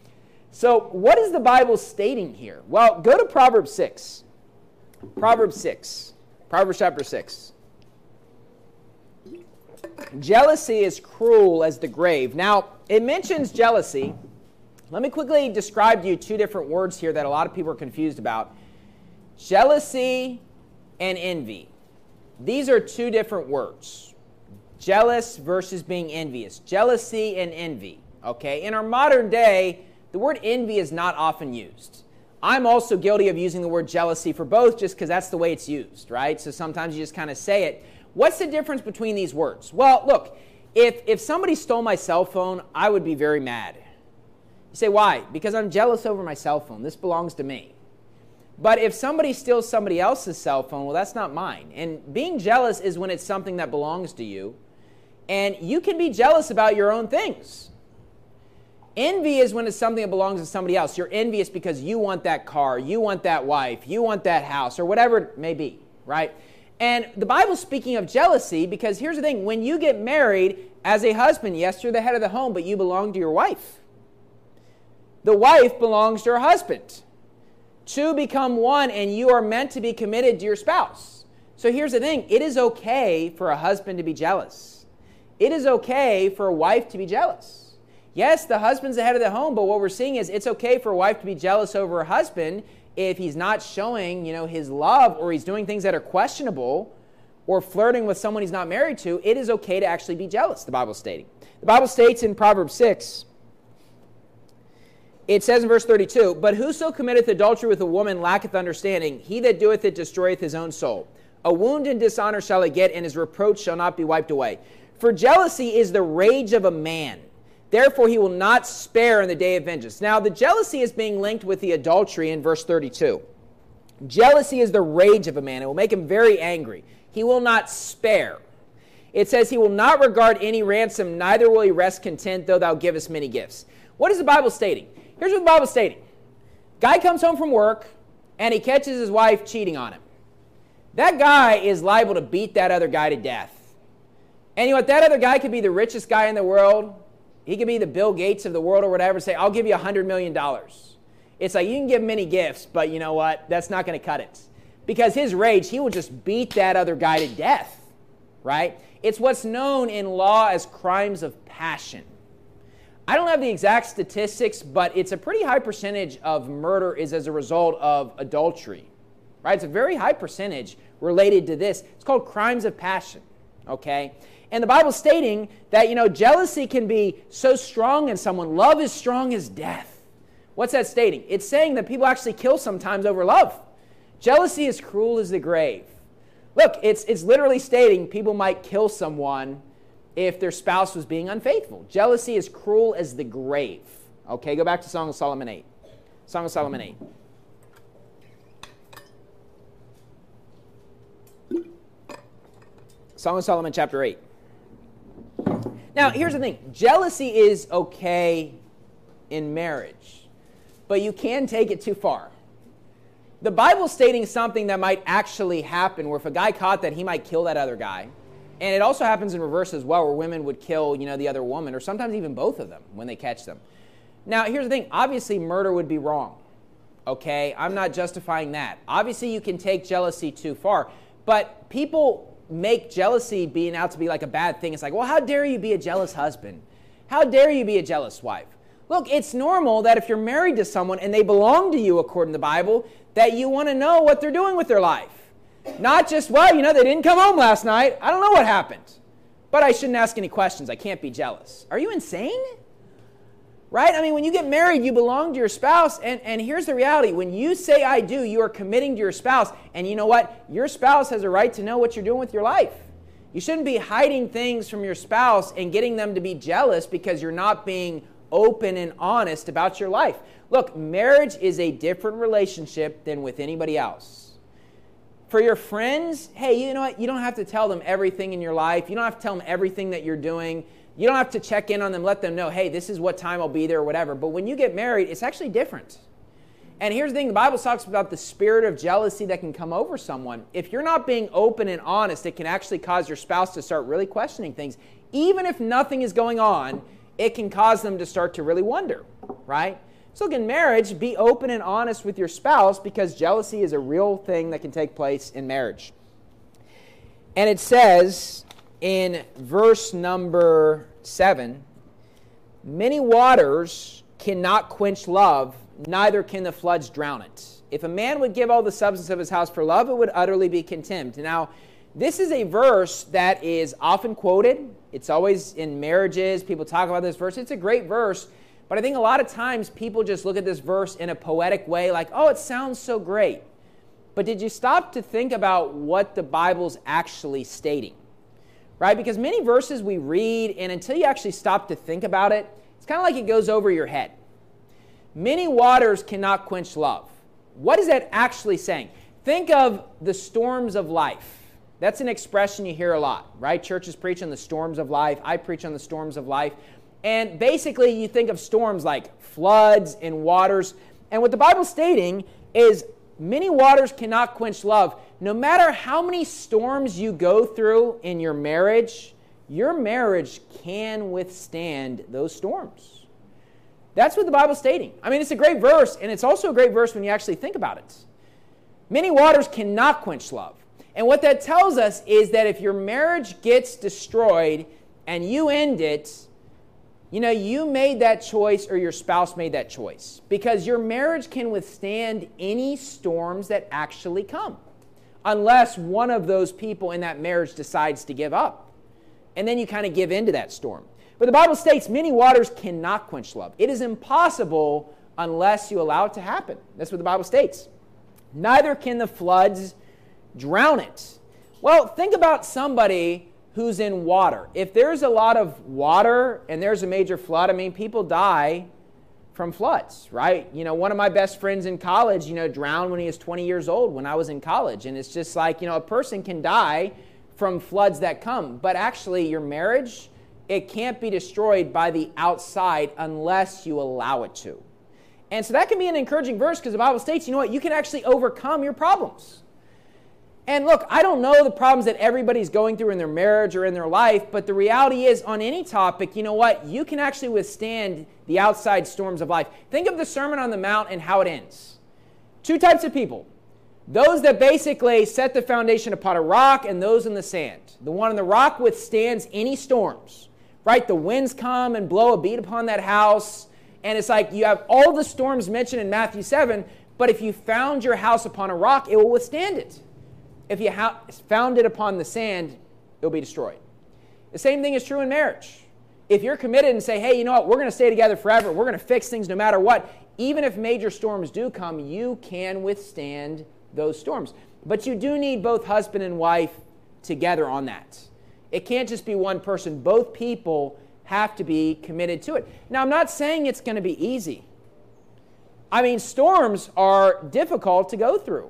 So what is the Bible stating here? Well, go to Proverbs six. Proverbs six. Proverbs chapter six. Jealousy is cruel as the grave. Now, it mentions jealousy. Let me quickly describe to you two different words here that a lot of people are confused about. Jealousy and envy. These are two different words. Jealous versus being envious. Jealousy and envy. Okay? In our modern day, the word envy is not often used. I'm also guilty of using the word jealousy for both just because that's the way it's used, right? So sometimes you just kind of say it. What's the difference between these words? Well, look, if, if somebody stole my cell phone, I would be very mad. You say, why? Because I'm jealous over my cell phone. This belongs to me. But if somebody steals somebody else's cell phone, well, that's not mine. And being jealous is when it's something that belongs to you. And you can be jealous about your own things. Envy is when it's something that belongs to somebody else. You're envious because you want that car, you want that wife, you want that house, or whatever it may be, right? And the Bible's speaking of jealousy because here's the thing. When you get married as a husband, yes, you're the head of the home, but you belong to your wife. The wife belongs to her husband. Two become one, and you are meant to be committed to your spouse. So here's the thing. It is okay for a husband to be jealous. It is okay for a wife to be jealous. Yes, the husband's the head of the home, but what we're seeing is it's okay for a wife to be jealous over her husband if he's not showing, you know, his love, or he's doing things that are questionable, or flirting with someone he's not married to. It is okay to actually be jealous, the Bible's stating. The Bible states in Proverbs six, it says in verse thirty-two, but whoso committeth adultery with a woman lacketh understanding. He that doeth it destroyeth his own soul. A wound and dishonor shall he get, and his reproach shall not be wiped away. For jealousy is the rage of a man. Therefore he will not spare in the day of vengeance. Now the jealousy is being linked with the adultery in verse thirty-two. Jealousy is the rage of a man. It will make him very angry. He will not spare. It says he will not regard any ransom, neither will he rest content, though thou givest many gifts. What is the Bible stating? Here's what the Bible is stating. Guy comes home from work, and he catches his wife cheating on him. That guy is liable to beat that other guy to death. And you know what? That other guy could be the richest guy in the world. He could be the Bill Gates of the world or whatever, say, I'll give you one hundred million dollars. It's like, you can give him many gifts, but you know what? That's not going to cut it. Because his rage, he will just beat that other guy to death, right? It's what's known in law as crimes of passion. I don't have the exact statistics, but it's a pretty high percentage of murder is as a result of adultery, right? It's a very high percentage related to this. It's called crimes of passion, okay? And the Bible's stating that, you know, jealousy can be so strong in someone. Love is strong as death. What's that stating? It's saying that people actually kill sometimes over love. Jealousy is cruel as the grave. Look, it's, it's literally stating people might kill someone if their spouse was being unfaithful. Jealousy is cruel as the grave. Okay, go back to Song of Solomon eight. Song of Solomon eight. Song of Solomon chapter eight. Now, here's the thing. Jealousy is okay in marriage, but you can take it too far. The Bible's stating something that might actually happen, where if a guy caught that, he might kill that other guy. And it also happens in reverse as well, where women would kill, you know, the other woman, or sometimes even both of them when they catch them. Now, here's the thing. Obviously, murder would be wrong. Okay? I'm not justifying that. Obviously, you can take jealousy too far. But people make jealousy being out to be like a bad thing. It's like, well, how dare you be a jealous husband? How dare you be a jealous wife? Look, it's normal that if you're married to someone and they belong to you, according to the Bible, that you want to know what they're doing with their life. Not just, well, you know, they didn't come home last night. I don't know what happened. But I shouldn't ask any questions. I can't be jealous. Are you insane? Right? I mean, when you get married, you belong to your spouse. And, and here's the reality. When you say I do, you are committing to your spouse. And you know what? Your spouse has a right to know what you're doing with your life. You shouldn't be hiding things from your spouse and getting them to be jealous because you're not being open and honest about your life. Look, marriage is a different relationship than with anybody else. For your friends, hey, you know what? You don't have to tell them everything in your life. You don't have to tell them everything that you're doing. You don't have to check in on them, let them know, hey, this is what time I'll be there or whatever. But when you get married, it's actually different. And here's the thing. The Bible talks about the spirit of jealousy that can come over someone. If you're not being open and honest, it can actually cause your spouse to start really questioning things. Even if nothing is going on, it can cause them to start to really wonder, right? So look, in marriage, be open and honest with your spouse because jealousy is a real thing that can take place in marriage. And it says in verse number seven, many waters cannot quench love, neither can the floods drown it. If a man would give all the substance of his house for love, it would utterly be contemned. Now, this is a verse that is often quoted. It's always in marriages. People talk about this verse. It's a great verse. But I think a lot of times people just look at this verse in a poetic way, like, oh, it sounds so great. But did you stop to think about what the Bible's actually stating? Right? Because many verses we read, and until you actually stop to think about it, it's kind of like it goes over your head. Many waters cannot quench love. What is that actually saying? Think of the storms of life. That's an expression you hear a lot, right? Churches preach on the storms of life. I preach on the storms of life. And basically, you think of storms like floods and waters. And what the Bible's stating is many waters cannot quench love. No matter how many storms you go through in your marriage, your marriage can withstand those storms. That's what the Bible's stating. I mean, it's a great verse, and it's also a great verse when you actually think about it. Many waters cannot quench love. And what that tells us is that if your marriage gets destroyed and you end it, you know, you made that choice or your spouse made that choice because your marriage can withstand any storms that actually come unless one of those people in that marriage decides to give up. And then you kind of give into that storm. But the Bible states many waters cannot quench love. It is impossible unless you allow it to happen. That's what the Bible states. Neither can the floods drown it. Well, think about somebody who's in water. If there's a lot of water and there's a major flood, I mean, people die from floods, right? You know, one of my best friends in college, you know, drowned when he was twenty years old when I was in college. And it's just like, you know, a person can die from floods that come. But actually, your marriage, it can't be destroyed by the outside unless you allow it to. And so that can be an encouraging verse because the Bible states, you know what, you can actually overcome your problems. And look, I don't know the problems that everybody's going through in their marriage or in their life, but the reality is on any topic, you know what, you can actually withstand the outside storms of life. Think of the Sermon on the Mount and how it ends. Two types of people. Those that basically set the foundation upon a rock and those in the sand. The one on the rock withstands any storms, right? The winds come and blow a beat upon that house. And it's like you have all the storms mentioned in Matthew seven, but if you found your house upon a rock, it will withstand it. If you ha- found it upon the sand, it will be destroyed. The same thing is true in marriage. If you're committed and say, hey, you know what, we're going to stay together forever, we're going to fix things no matter what, even if major storms do come, you can withstand those storms. But you do need both husband and wife together on that. It can't just be one person. Both people have to be committed to it. Now, I'm not saying it's going to be easy. I mean, storms are difficult to go through,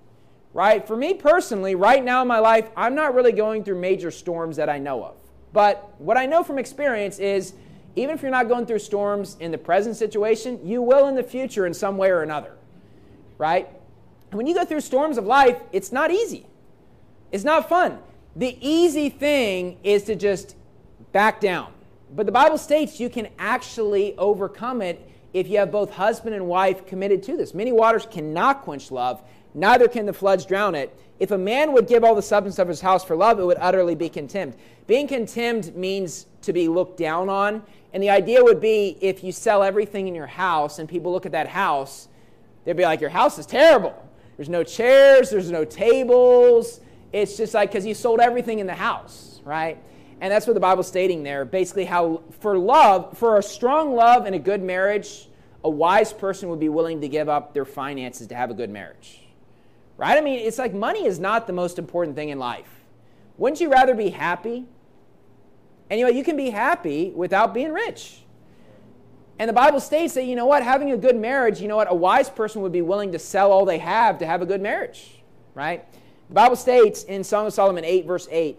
right? For me personally, right now in my life, I'm not really going through major storms that I know of. But what I know from experience is even if you're not going through storms in the present situation, you will in the future in some way or another, right? And when you go through storms of life, it's not easy. It's not fun. The easy thing is to just back down. But the Bible states you can actually overcome it if you have both husband and wife committed to this. Many waters cannot quench love, neither can the floods drown it. If a man would give all the substance of his house for love, it would utterly be contemned. Being contemned means to be looked down on. And the idea would be if you sell everything in your house and people look at that house, they'd be like, your house is terrible. There's no chairs, there's no tables. It's just like because you sold everything in the house, right? And that's what the Bible's stating there. Basically how for love, for a strong love and a good marriage, a wise person would be willing to give up their finances to have a good marriage. Right? I mean, it's like money is not the most important thing in life. Wouldn't you rather be happy? And you know, you can be happy without being rich. And the Bible states that, you know what, having a good marriage, you know what, a wise person would be willing to sell all they have to have a good marriage. Right? The Bible states in Song of Solomon eight, verse eight,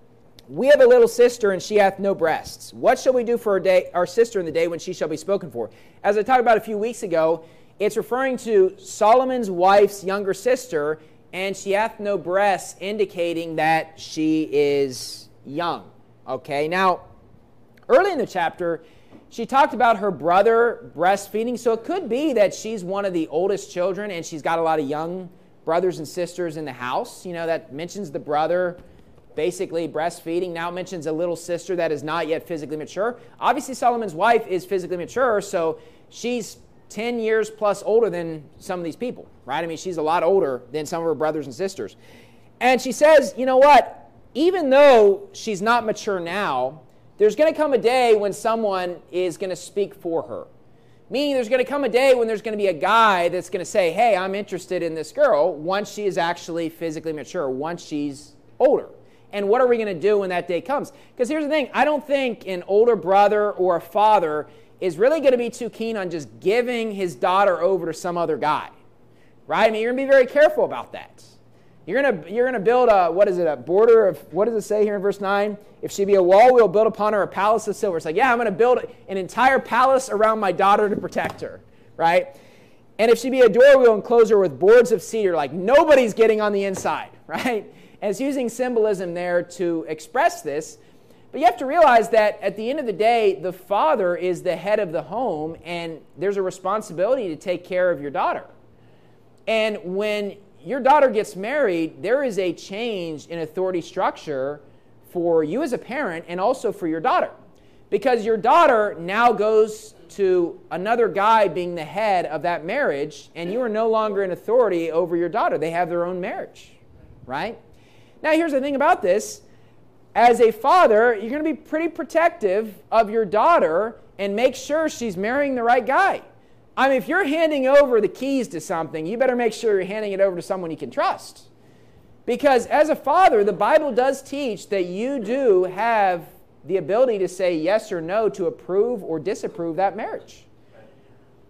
we have a little sister, and she hath no breasts. What shall we do for our, day, our sister in the day when she shall be spoken for? As I talked about a few weeks ago, it's referring to Solomon's wife's younger sister, and she hath no breasts, indicating that she is young. Okay, now, early in the chapter, she talked about her brother breastfeeding, so it could be that she's one of the oldest children, and she's got a lot of young brothers and sisters in the house. You know, that mentions the brother basically breastfeeding. Now it mentions a little sister that is not yet physically mature. Obviously, Solomon's wife is physically mature, so she's ten years plus older than some of these people, right? I mean, she's a lot older than some of her brothers and sisters. And she says, you know what? Even though she's not mature now, there's going to come a day when someone is going to speak for her. Meaning there's going to come a day when there's going to be a guy that's going to say, hey, I'm interested in this girl once she is actually physically mature, once she's older. And what are we going to do when that day comes? Because here's the thing. I don't think an older brother or a father is really going to be too keen on just giving his daughter over to some other guy, right? I mean, you're going to be very careful about that. You're going to you're going to build a, what is it, a border of, what does it say here in verse nine? If she be a wall, we'll build upon her a palace of silver. It's like, yeah, I'm going to build an entire palace around my daughter to protect her, right? And if she be a door, we'll enclose her with boards of cedar. Like nobody's getting on the inside, right? And it's using symbolism there to express this. But you have to realize that at the end of the day, the father is the head of the home, and there's a responsibility to take care of your daughter. And when your daughter gets married, there is a change in authority structure for you as a parent and also for your daughter. Because your daughter now goes to another guy being the head of that marriage, and you are no longer in authority over your daughter. They have their own marriage, right? Now, here's the thing about this. As a father, you're going to be pretty protective of your daughter and make sure she's marrying the right guy. I mean, if you're handing over the keys to something, you better make sure you're handing it over to someone you can trust. Because as a father, the Bible does teach that you do have the ability to say yes or no to approve or disapprove that marriage.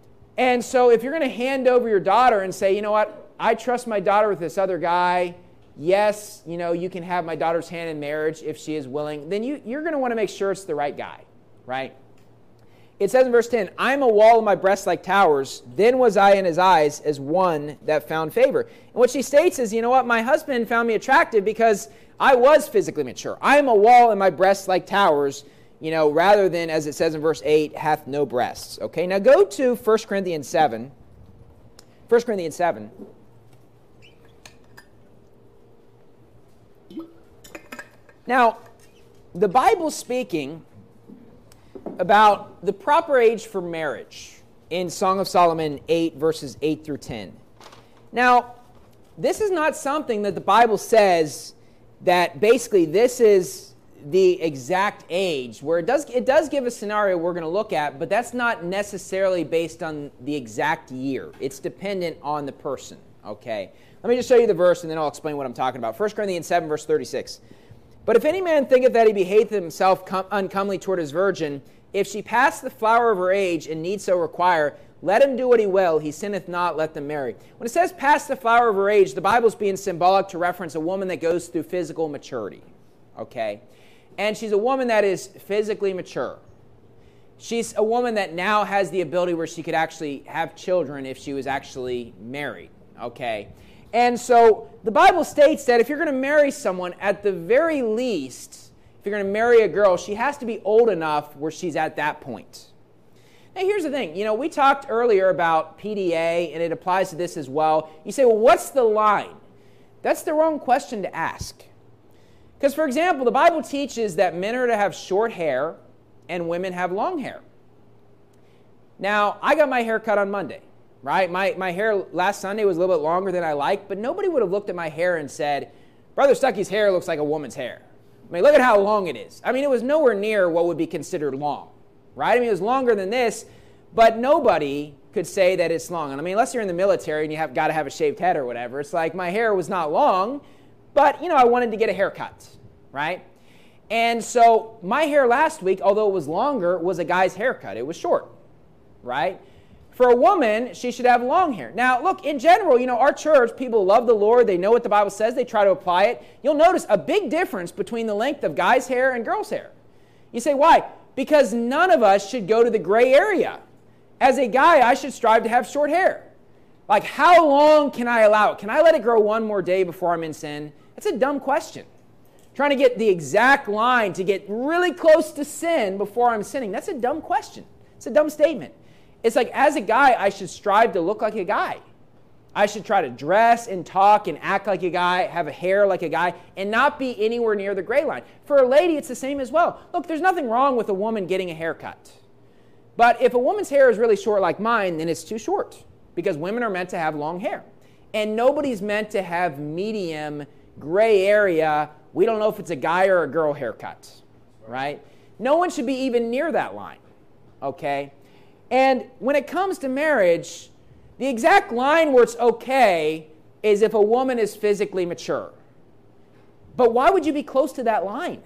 And so if you're going to hand over your daughter and say, you know what, I trust my daughter with this other guy, yes, you know, you can have my daughter's hand in marriage if she is willing, then you, you're going to want to make sure it's the right guy, right? It says in verse ten, I am a wall in my breast like towers. Then was I in his eyes as one that found favor. And what she states is, you know what? My husband found me attractive because I was physically mature. I am a wall in my breast like towers, you know, rather than, as it says in verse eight, hath no breasts. Okay, now go to First Corinthians seven. First Corinthians seven. Now, the Bible's speaking about the proper age for marriage in Song of Solomon eight, verses eight through ten. Now, this is not something that the Bible says that basically this is the exact age, where it does, it does give a scenario we're going to look at, but that's not necessarily based on the exact year. It's dependent on the person, okay? Let me just show you the verse, and then I'll explain what I'm talking about. First Corinthians seven, verse thirty-six. But if any man thinketh that he behaveth himself com- uncomely toward his virgin, if she pass the flower of her age and need so require, let him do what he will, he sinneth not, let them marry. When it says pass the flower of her age, the Bible's being symbolic to reference a woman that goes through physical maturity, okay? And she's a woman that is physically mature. She's a woman that now has the ability where she could actually have children if she was actually married, okay? And so the Bible states that if you're going to marry someone, at the very least, if you're going to marry a girl, she has to be old enough where she's at that point. Now, here's the thing. You know, we talked earlier about P D A, and it applies to this as well. You say, well, what's the line? That's the wrong question to ask. Because, for example, the Bible teaches that men are to have short hair and women have long hair. Now, I got my hair cut on Monday. Right? My my hair last Sunday was a little bit longer than I liked, but nobody would have looked at my hair and said, Brother Stuckey's hair looks like a woman's hair. I mean, look at how long it is. I mean, it was nowhere near what would be considered long. Right? I mean, it was longer than this, but nobody could say that it's long. And I mean, unless you're in the military and you have got to have a shaved head or whatever, it's like my hair was not long, but, you know, I wanted to get a haircut. Right? And so my hair last week, although it was longer, was a guy's haircut. It was short. Right? For a woman, she should have long hair. Now, look, in general, you know, our church, people love the Lord. They know what the Bible says. They try to apply it. You'll notice a big difference between the length of guys' hair and girls' hair. You say, why? Because none of us should go to the gray area. As a guy, I should strive to have short hair. Like, how long can I allow it? Can I let it grow one more day before I'm in sin? That's a dumb question. Trying to get the exact line to get really close to sin before I'm sinning, that's a dumb question. It's a dumb statement. It's like, as a guy, I should strive to look like a guy. I should try to dress and talk and act like a guy, have a hair like a guy, and not be anywhere near the gray line. For a lady, it's the same as well. Look, there's nothing wrong with a woman getting a haircut. But if a woman's hair is really short like mine, then it's too short, because women are meant to have long hair. And nobody's meant to have medium gray area. We don't know if it's a guy or a girl haircut, right? No one should be even near that line, okay? And when it comes to marriage, the exact line where it's okay is if a woman is physically mature. But why would you be close to that line?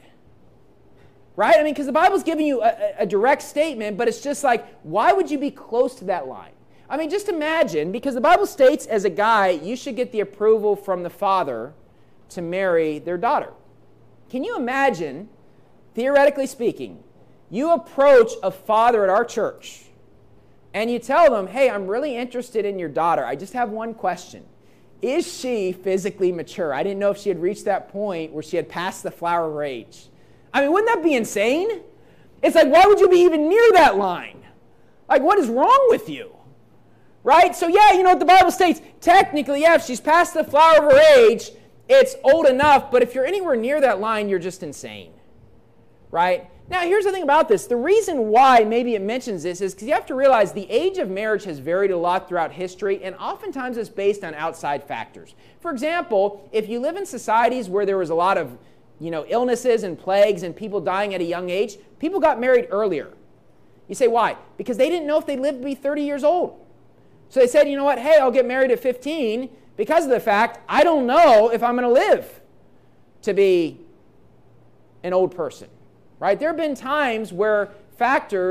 Right? I mean, because the Bible's giving you a, a direct statement, but it's just like, why would you be close to that line? I mean, just imagine, because the Bible states as a guy, you should get the approval from the father to marry their daughter. Can you imagine, theoretically speaking, you approach a father at our church, and you tell them, hey, I'm really interested in your daughter. I just have one question. Is she physically mature? I didn't know if she had reached that point where she had passed the flower of her age. I mean, wouldn't that be insane? It's like, why would you be even near that line? Like, what is wrong with you? Right? So, yeah, you know what the Bible states? Technically, yeah, if she's past the flower of her age, it's old enough. But if you're anywhere near that line, you're just insane. Right? Now, here's the thing about this. The reason why maybe it mentions this is because you have to realize the age of marriage has varied a lot throughout history, and oftentimes it's based on outside factors. For example, if you live in societies where there was a lot of, you know, illnesses and plagues and people dying at a young age, people got married earlier. You say, why? Because they didn't know if they lived to be thirty years old. So they said, you know what, hey, I'll get married at fifteen because of the fact I don't know if I'm going to live to be an old person. Right? There have been times where factors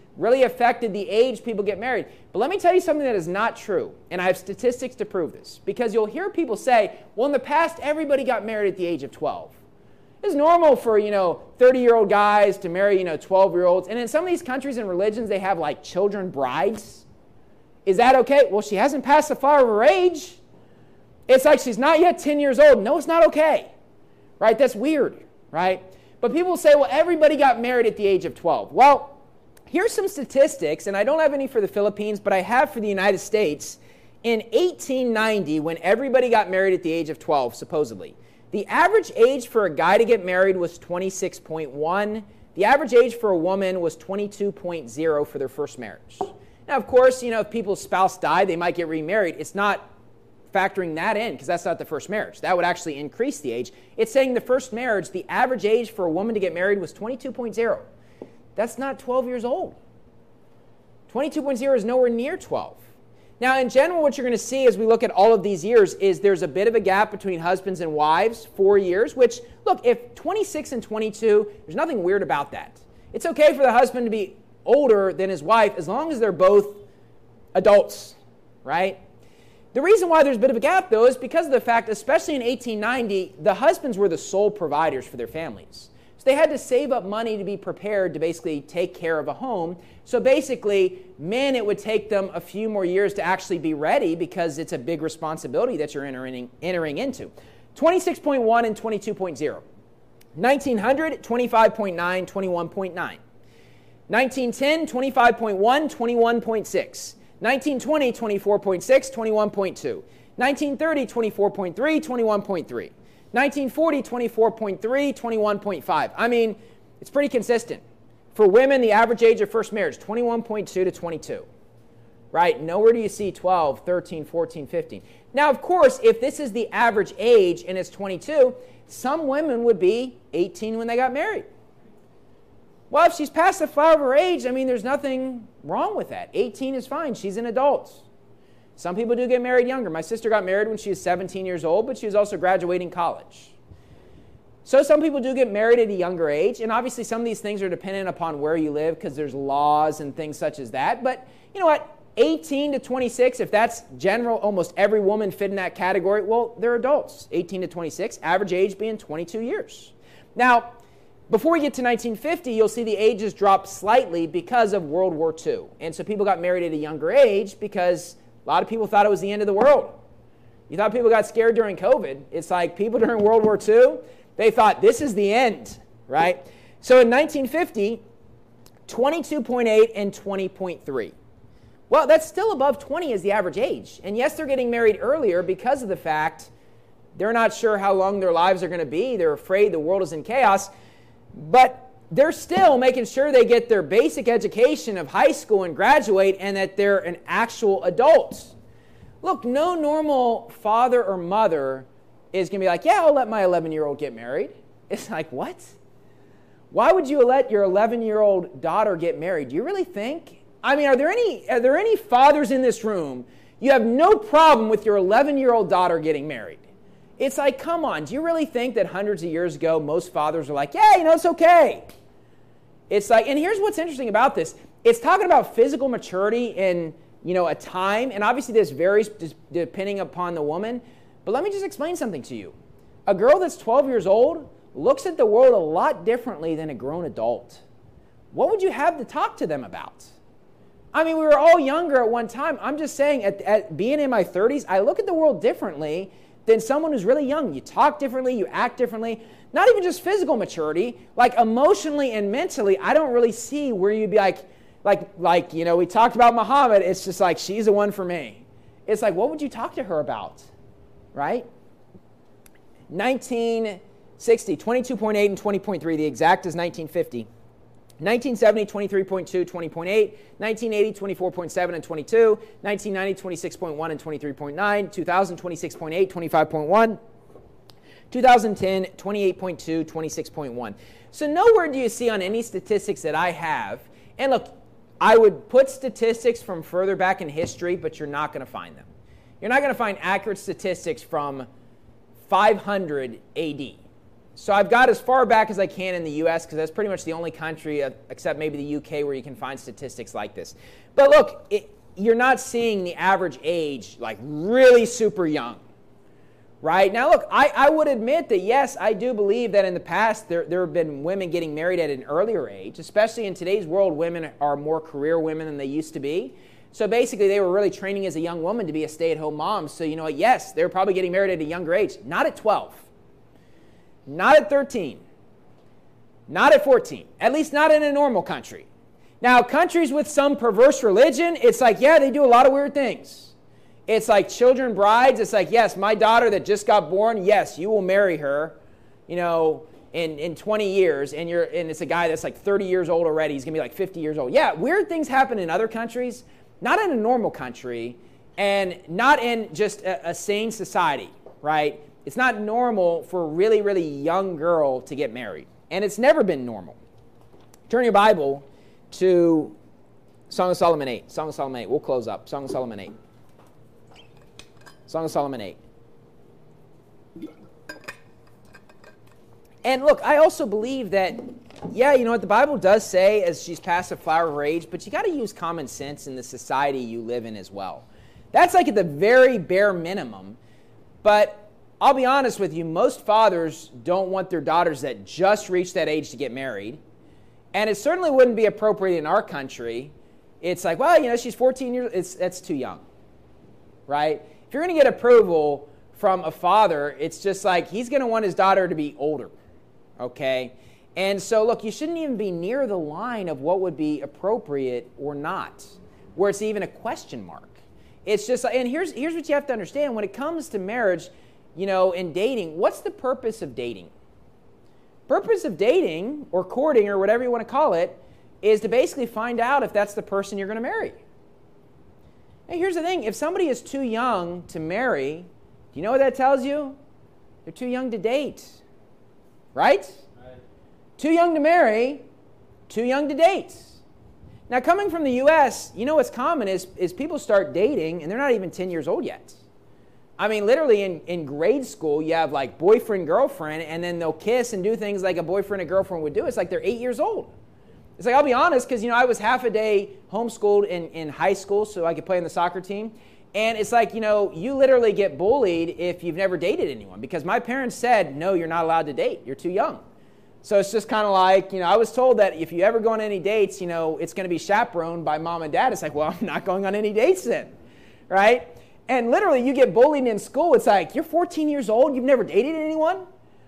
really affected the age people get married. But let me tell you something that is not true, and I have statistics to prove this, because you'll hear people say, well, in the past, everybody got married at the age of twelve. It's normal for, you know, thirty-year-old guys to marry, you know, twelve-year-olds. And in some of these countries and religions, they have, like, children brides. Is that okay? Well, she hasn't passed the flower of her age. It's like she's not yet ten years old. No, it's not okay. Right? That's weird, right? But people say, well, everybody got married at the age of twelve. Well, here's some statistics, and I don't have any for the Philippines, but I have for the United States. In eighteen ninety, when everybody got married at the age of twelve, supposedly, the average age for a guy to get married was twenty-six point one. The average age for a woman was twenty-two point zero for their first marriage. Now, of course, you know, if people's spouse died, they might get remarried. It's not factoring that in because that's not the first marriage. That would actually increase the age. It's saying the first marriage, the average age for a woman to get married was twenty-two point zero. That's not twelve years old. twenty-two point zero is nowhere near twelve. Now, in general, what you're going to see as we look at all of these years is there's a bit of a gap between husbands and wives, four years, which, look, if twenty-six and twenty-two, there's nothing weird about that. It's okay for the husband to be older than his wife as long as they're both adults, right? The reason why there's a bit of a gap, though, is because of the fact, especially in eighteen ninety, the husbands were the sole providers for their families. So they had to save up money to be prepared to basically take care of a home. So basically, men, it would take them a few more years to actually be ready because it's a big responsibility that you're entering, entering into. twenty-six point one and twenty-two point zero. nineteen hundred, twenty-five point nine, twenty-one point nine. nineteen ten, twenty-five point one, twenty-one point six. nineteen twenty, twenty-four point six, twenty-one point two. nineteen thirty, twenty-four point three, twenty-one point three. nineteen forty, twenty-four point three, twenty-one point five. I mean, it's pretty consistent. For women, the average age of first marriage, twenty-one point two to twenty-two. Right? Nowhere do you see twelve, thirteen, fourteen, fifteen. Now, of course, if this is the average age and it's twenty-two, some women would be eighteen when they got married. Well, if she's past the flower of her age, I mean, there's nothing wrong with that. eighteen is fine. She's an adult. Some people do get married younger. My sister got married when she was seventeen years old, but she was also graduating college. So some people do get married at a younger age, and obviously some of these things are dependent upon where you live because there's laws and things such as that. But you know what? eighteen to twenty-six, if that's general, almost every woman fit in that category, well, they're adults. eighteen to twenty-six, average age being twenty-two years. Now, before we get to nineteen fifty, you'll see the ages drop slightly because of World War Two. And so people got married at a younger age because a lot of people thought it was the end of the world. You thought people got scared during COVID. It's like people during World War Two, they thought this is the end, right? So in nineteen fifty, twenty-two point eight and twenty point three. Well, that's still above twenty as the average age. And yes, they're getting married earlier because of the fact they're not sure how long their lives are going to be. They're afraid the world is in chaos. But they're still making sure they get their basic education of high school and graduate and that they're an actual adult. Look, no normal father or mother is going to be like, yeah, I'll let my eleven-year-old get married. It's like, what? Why would you let your eleven-year-old daughter get married? Do you really think? I mean, are there any are there any fathers in this room, you have no problem with your eleven-year-old daughter getting married? It's like, come on, do you really think that hundreds of years ago, most fathers are like, yeah, you know, it's okay? It's like, and here's what's interesting about this. It's talking about physical maturity in, you know, a time, and obviously this varies depending upon the woman, but let me just explain something to you. A girl that's twelve years old looks at the world a lot differently than a grown adult. What would you have to talk to them about? I mean, we were all younger at one time. I'm just saying, at, at being in my thirties, I look at the world differently than someone who's really young. You talk differently, you act differently. Not even just physical maturity, like emotionally and mentally, I don't really see where you'd be like, like, like, you know, we talked about Muhammad, it's just like, she's the one for me. It's like, what would you talk to her about, right? nineteen sixty, twenty-two point eight and twenty point three, the exact is nineteen fifty. nineteen seventy, twenty-three point two, twenty point eight. nineteen eighty, twenty-four point seven and twenty-two. nineteen ninety, twenty-six point one and twenty-three point nine. two thousand, twenty-six point eight, twenty-five point one. two thousand ten, twenty-eight point two, twenty-six point one. So nowhere do you see on any statistics that I have, and look, I would put statistics from further back in history, but you're not going to find them. You're not going to find accurate statistics from five hundred A D. So I've got as far back as I can in the U S because that's pretty much the only country, uh, except maybe the U K, where you can find statistics like this. But look, it, you're not seeing the average age like really super young, right? Now look, I, I would admit that yes, I do believe that in the past there, there have been women getting married at an earlier age, especially in today's world. Women are more career women than they used to be. So basically they were really training as a young woman to be a stay-at-home mom. So you know what, yes, they were probably getting married at a younger age, not at twelve. Not at thirteen, not at fourteen, at least not in a normal country. Now, countries with some perverse religion, it's like, yeah, they do a lot of weird things. It's like children brides. It's like, yes, my daughter that just got born, yes, you will marry her, you know, in, in twenty years, and you're and it's a guy that's like thirty years old already. He's going to be like fifty years old. Yeah, weird things happen in other countries, not in a normal country, and not in just a, a sane society, right? It's not normal for a really, really young girl to get married. And it's never been normal. Turn your Bible to Song of Solomon eight. Song of Solomon eight. We'll close up. Song of Solomon eight. Song of Solomon eight. And look, I also believe that, yeah, you know what, the Bible does say as she's past the flower of her age, but you got to use common sense in the society you live in as well. That's like at the very bare minimum. But I'll be honest with you, most fathers don't want their daughters that just reached that age to get married. And it certainly wouldn't be appropriate in our country. It's like, well, you know, she's fourteen years, it's that's too young, right? If you're going to get approval from a father, it's just like he's going to want his daughter to be older, okay? And so, look, you shouldn't even be near the line of what would be appropriate or not, where it's even a question mark. It's just, and here's here's what you have to understand. When it comes to marriage, you know, in dating, what's the purpose of dating? Purpose of dating, or courting, or whatever you want to call it, is to basically find out if that's the person you're going to marry. Now, here's the thing. If somebody is too young to marry, do you know what that tells you? They're too young to date. Right? Right. Too young to marry, too young to date. Now, coming from the U S, you know what's common is, is people start dating, and they're not even ten years old yet. I mean, literally in, in grade school, you have like boyfriend, girlfriend, and then they'll kiss and do things like a boyfriend and girlfriend would do. It's like they're eight years old. It's like, I'll be honest, because, you know, I was half a day homeschooled in, in high school so I could play on the soccer team. And it's like, you know, you literally get bullied if you've never dated anyone, because my parents said, no, you're not allowed to date. You're too young. So it's just kind of like, you know, I was told that if you ever go on any dates, you know, it's going to be chaperoned by mom and dad. It's like, well, I'm not going on any dates then, right? And literally, you get bullied in school. It's like, you're fourteen years old, you've never dated anyone?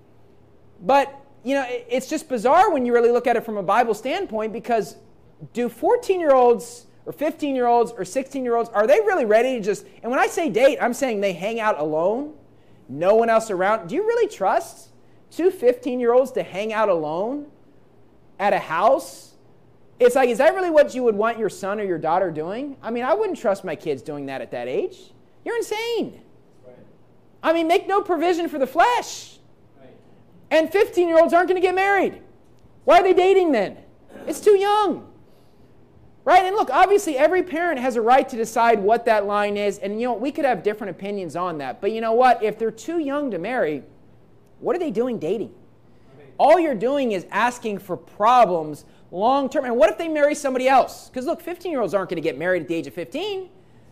But, you know, it's just bizarre when you really look at it from a Bible standpoint, because do fourteen-year-olds or fifteen-year-olds or sixteen-year-olds, are they really ready to just, and when I say date, I'm saying they hang out alone, no one else around. Do you really trust two fifteen-year-olds to hang out alone at a house? It's like, is that really what you would want your son or your daughter doing? I mean, I wouldn't trust my kids doing that at that age. You're insane. Right. I mean, make no provision for the flesh. Right. And fifteen-year-olds aren't going to get married. Why are they dating then? It's too young. Right? And look, obviously every parent has a right to decide what that line is. And, you know, we could have different opinions on that. But you know what? If they're too young to marry, what are they doing dating? Right. All you're doing is asking for problems long term. And what if they marry somebody else? Because look, fifteen-year-olds aren't going to get married at the age of fifteen.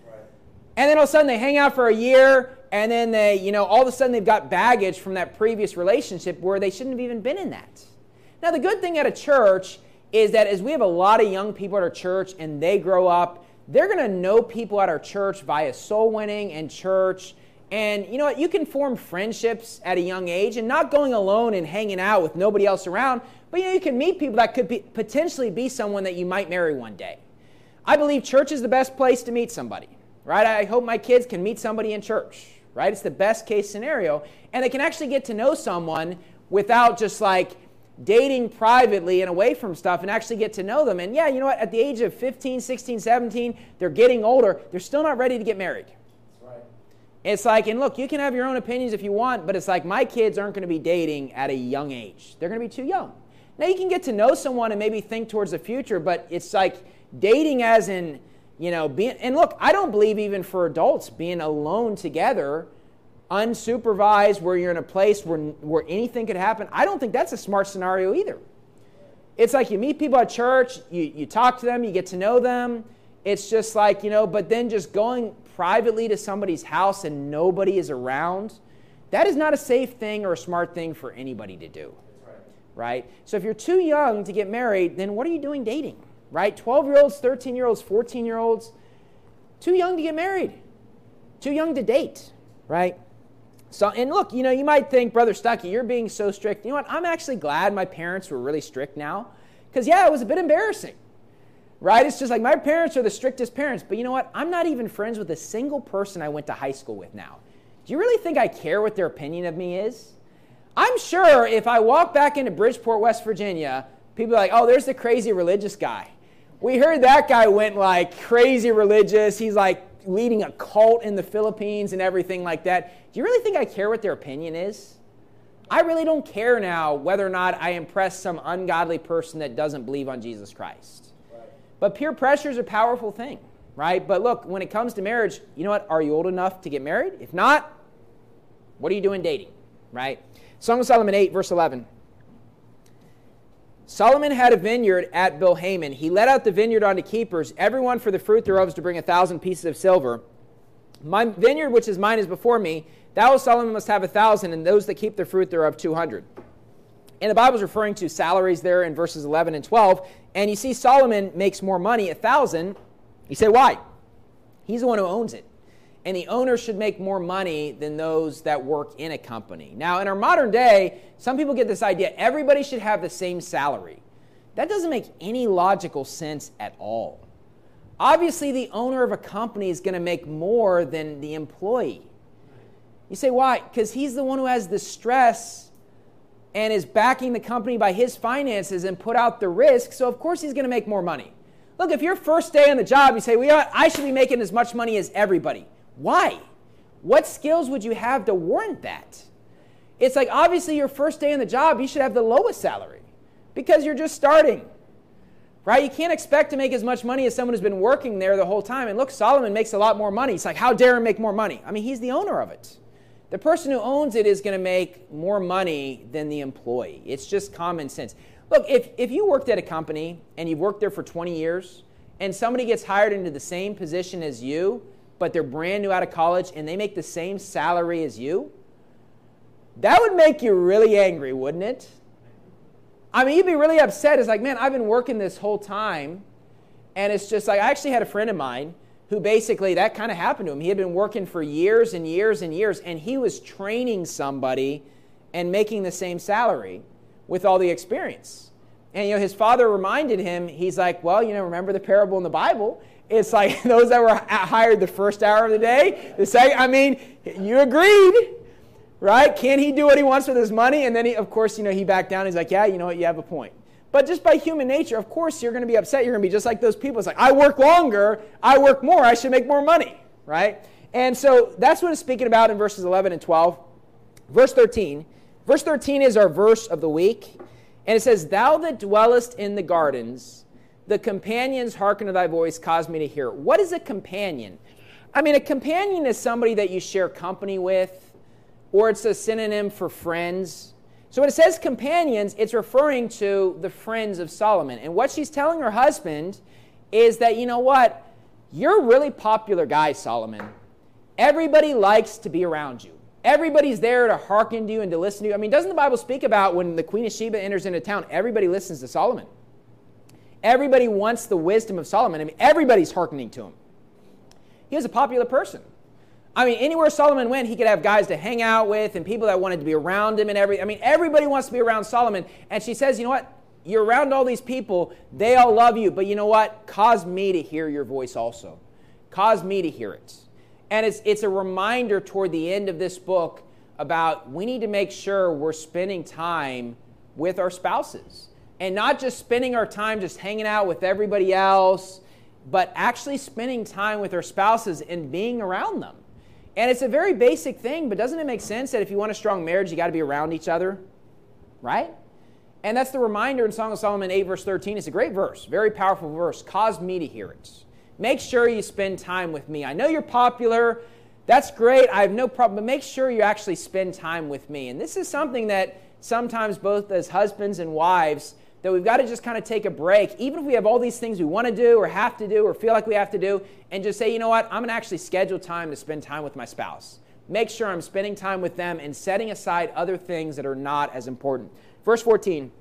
And then all of a sudden they hang out for a year, and then they, you know, all of a sudden they've got baggage from that previous relationship where they shouldn't have even been in that. Now, the good thing at a church is that as we have a lot of young people at our church and they grow up, they're going to know people at our church via soul winning and church. And you know what? You can form friendships at a young age, and not going alone and hanging out with nobody else around, but you know, you can meet people that could be, potentially be someone that you might marry one day. I believe church is the best place to meet somebody. Right? I hope my kids can meet somebody in church, right? It's the best case scenario. And they can actually get to know someone without just like dating privately and away from stuff, and actually get to know them. And yeah, you know what? At the age of fifteen, sixteen, seventeen, they're getting older. They're still not ready to get married. That's right. It's like, and look, you can have your own opinions if you want, but it's like my kids aren't going to be dating at a young age. They're going to be too young. Now, you can get to know someone and maybe think towards the future, but it's like dating as in, you know, being, and look, I don't believe even for adults being alone together unsupervised, where you're in a place where, where anything could happen, I don't think that's a smart scenario either. It's like you meet people at church, you, you talk to them, you get to know them. It's just like, you know, but then just going privately to somebody's house and nobody is around, that is not a safe thing or a smart thing for anybody to do. Right? So if you're too young to get married, then what are you doing dating? Right? twelve-year-olds, thirteen-year-olds, fourteen-year-olds, too young to get married. Too young to date. Right? So, and look, you know, you might think, Brother Stuckey, you're being so strict. You know what? I'm actually glad my parents were really strict now. Because, yeah, it was a bit embarrassing. Right? It's just like my parents are the strictest parents. But you know what? I'm not even friends with a single person I went to high school with now. Do you really think I care what their opinion of me is? I'm sure if I walk back into Bridgeport, West Virginia, people are like, oh, there's the crazy religious guy. We heard that guy went like crazy religious. He's like leading a cult in the Philippines and everything like that. Do you really think I care what their opinion is? I really don't care now whether or not I impress some ungodly person that doesn't believe on Jesus Christ. Right. But peer pressure is a powerful thing, right? But look, when it comes to marriage, you know what? Are you old enough to get married? If not, what are you doing dating, right? Song of Solomon eight, verse eleven. Solomon had a vineyard at Bilhaman. He let out the vineyard unto keepers, everyone for the fruit thereof is to bring a thousand pieces of silver. My vineyard which is mine is before me. Thou, Solomon, must have a thousand, and those that keep the fruit thereof two hundred. And the Bible is referring to salaries there in verses eleven and twelve. And you see Solomon makes more money, a thousand. You say, why? He's the one who owns it. And the owner should make more money than those that work in a company. Now, in our modern day, some people get this idea, everybody should have the same salary. That doesn't make any logical sense at all. Obviously, the owner of a company is going to make more than the employee. You say, why? Because he's the one who has the stress and is backing the company by his finances and put out the risk, so of course he's going to make more money. Look, if your first day on the job, you say, well, I should be making as much money as everybody. Why? What skills would you have to warrant that? It's like, obviously, your first day on the job, you should have the lowest salary because you're just starting, right? You can't expect to make as much money as someone who's been working there the whole time. And look, Solomon makes a lot more money. It's like, how dare him make more money? I mean, he's the owner of it. The person who owns it is going to make more money than the employee. It's just common sense. Look, if, if you worked at a company and you've worked there for twenty years and somebody gets hired into the same position as you, but they're brand new out of college and they make the same salary as you, that would make you really angry, wouldn't it? I mean, you'd be really upset. It's like, man, I've been working this whole time, and it's just like, I actually had a friend of mine who basically, that kind of happened to him. He had been working for years and years and years, and he was training somebody and making the same salary with all the experience. And, you know, his father reminded him, he's like, well, you know, remember the parable in the Bible? It's like those that were hired the first hour of the day, the second, I mean, you agreed, right? Can he do what he wants with his money? And then, he, of course, you know, he backed down. He's like, yeah, you know what, you have a point. But just by human nature, of course, you're going to be upset. You're going to be just like those people. It's like, I work longer, I work more, I should make more money, right? And so that's what it's speaking about in verses eleven and twelve. Verse thirteen. Verse thirteen is our verse of the week. And it says, thou that dwellest in the gardens, the companions hearken to thy voice, cause me to hear. What is a companion? I mean, a companion is somebody that you share company with, or it's a synonym for friends. So when it says companions, it's referring to the friends of Solomon. And what she's telling her husband is that, you know what? You're a really popular guy, Solomon. Everybody likes to be around you. Everybody's there to hearken to you and to listen to you. I mean, doesn't the Bible speak about when the Queen of Sheba enters into town, everybody listens to Solomon? Everybody wants the wisdom of Solomon. I mean, everybody's hearkening to him. He was a popular person. I mean, anywhere Solomon went, he could have guys to hang out with and people that wanted to be around him and every. I mean, everybody wants to be around Solomon. And she says, you know what? You're around all these people. They all love you. But you know what? Cause me to hear your voice also. Cause me to hear it. And it's, it's a reminder toward the end of this book about we need to make sure we're spending time with our spouses. And not just spending our time just hanging out with everybody else, but actually spending time with our spouses and being around them. And it's a very basic thing, but doesn't it make sense that if you want a strong marriage, you got to be around each other? Right? And that's the reminder in Song of Solomon eight, verse thirteen. It's a great verse, very powerful verse. Cause me to hear it. Make sure you spend time with me. I know you're popular. that's great. I have no problem. But make sure you actually spend time with me. And this is something that sometimes both as husbands and wives, that we've got to just kind of take a break, even if we have all these things we want to do or have to do or feel like we have to do, and just say, you know what, I'm going to actually schedule time to spend time with my spouse. Make sure I'm spending time with them and setting aside other things that are not as important. Verse fourteen,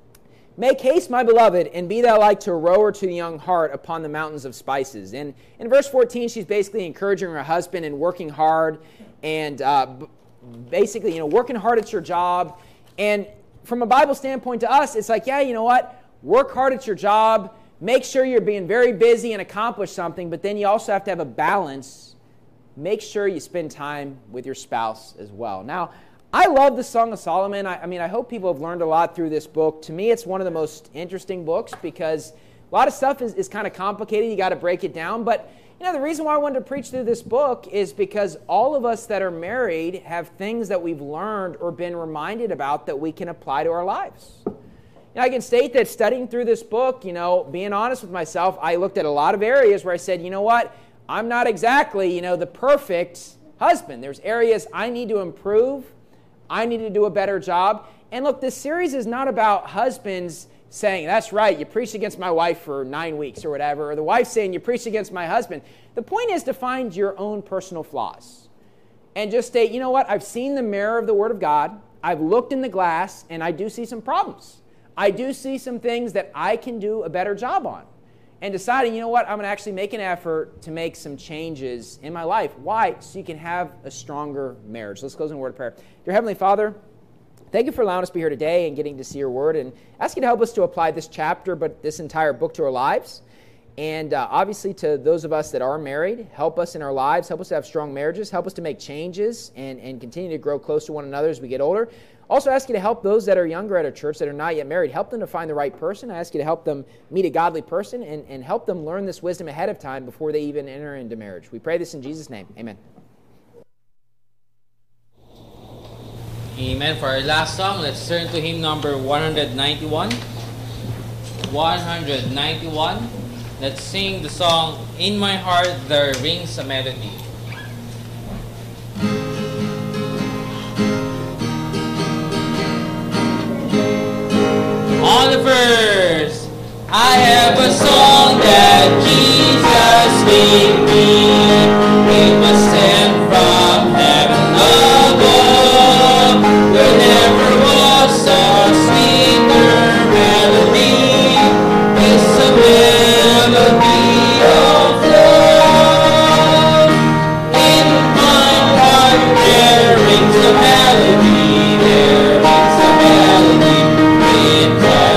make haste, my beloved, and be thou like to a rower to the young hart upon the mountains of spices. And in verse fourteen, she's basically encouraging her husband and working hard and uh, basically, you know, working hard at your job. And from a Bible standpoint to us, it's like, yeah, you know what? Work hard at your job. Make sure you're being very busy and accomplish something, but then you also have to have a balance. Make sure you spend time with your spouse as well. Now, I love the Song of Solomon. I, I mean, I hope people have learned a lot through this book. To me, it's one of the most interesting books because a lot of stuff is, is kind of complicated. You got to break it down. But, you know, the reason why I wanted to preach through this book is because all of us that are married have things that we've learned or been reminded about that we can apply to our lives. You know, I can state that studying through this book, you know, being honest with myself, I looked at a lot of areas where I said, you know what, I'm not exactly, you know, the perfect husband. There's areas I need to improve. I need to do a better job. And look, this series is not about husbands saying, that's right, you preached against my wife for nine weeks or whatever, or the wife saying, you preached against my husband. The point is to find your own personal flaws and just state, you know what, I've seen the mirror of the Word of God. I've looked in the glass, and I do see some problems. I do see some things that I can do a better job on. And deciding, you know what, I'm going to actually make an effort to make some changes in my life. Why? So you can have a stronger marriage. Let's close in a word of prayer. Dear Heavenly Father, thank you for allowing us to be here today and getting to see your word. And ask you to help us to apply this chapter, but this entire book to our lives. And uh, obviously to those of us that are married, help us in our lives. Help us to have strong marriages. Help us to make changes and, and continue to grow close to one another as we get older. Also ask you to help those that are younger at our church that are not yet married. Help them to find the right person. I ask you to help them meet a godly person and, and help them learn this wisdom ahead of time before they even enter into marriage. We pray this in Jesus' name. Amen. Amen. For our last song, let's turn to hymn number one ninety-one. one ninety-one. Let's sing the song, In My Heart There Rings a Melody. On the verse, I have a song that Jesus gave me. It must send from heaven above. There never was a sweeter melody. It's a melody of love. In my heart there rings a melody. There rings a melody. In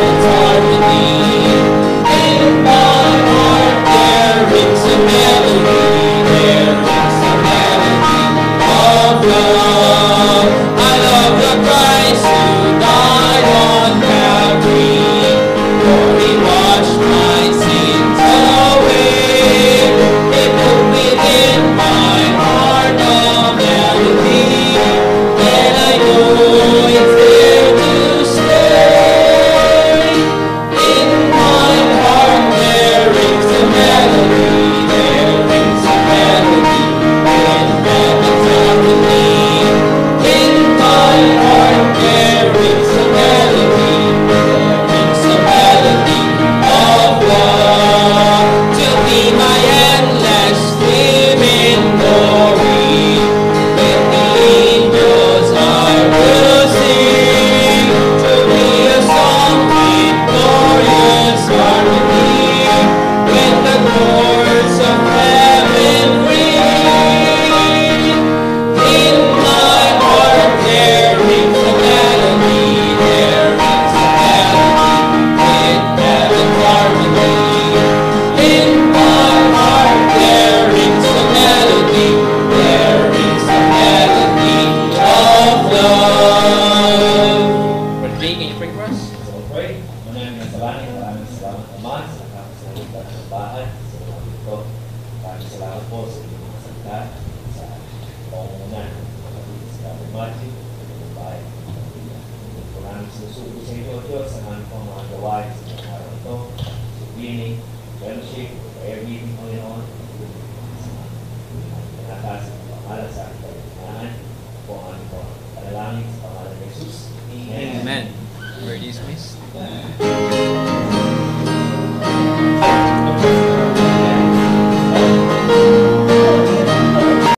my heart there rings a melody, there rings a melody of love. I love the Christ who died on Calvary, for he washed my sins away. He put within my heart a melody, and I know it's there to stay. Fellowship, prayer meeting, Panginoon. Sa atas, pangalan dismissed.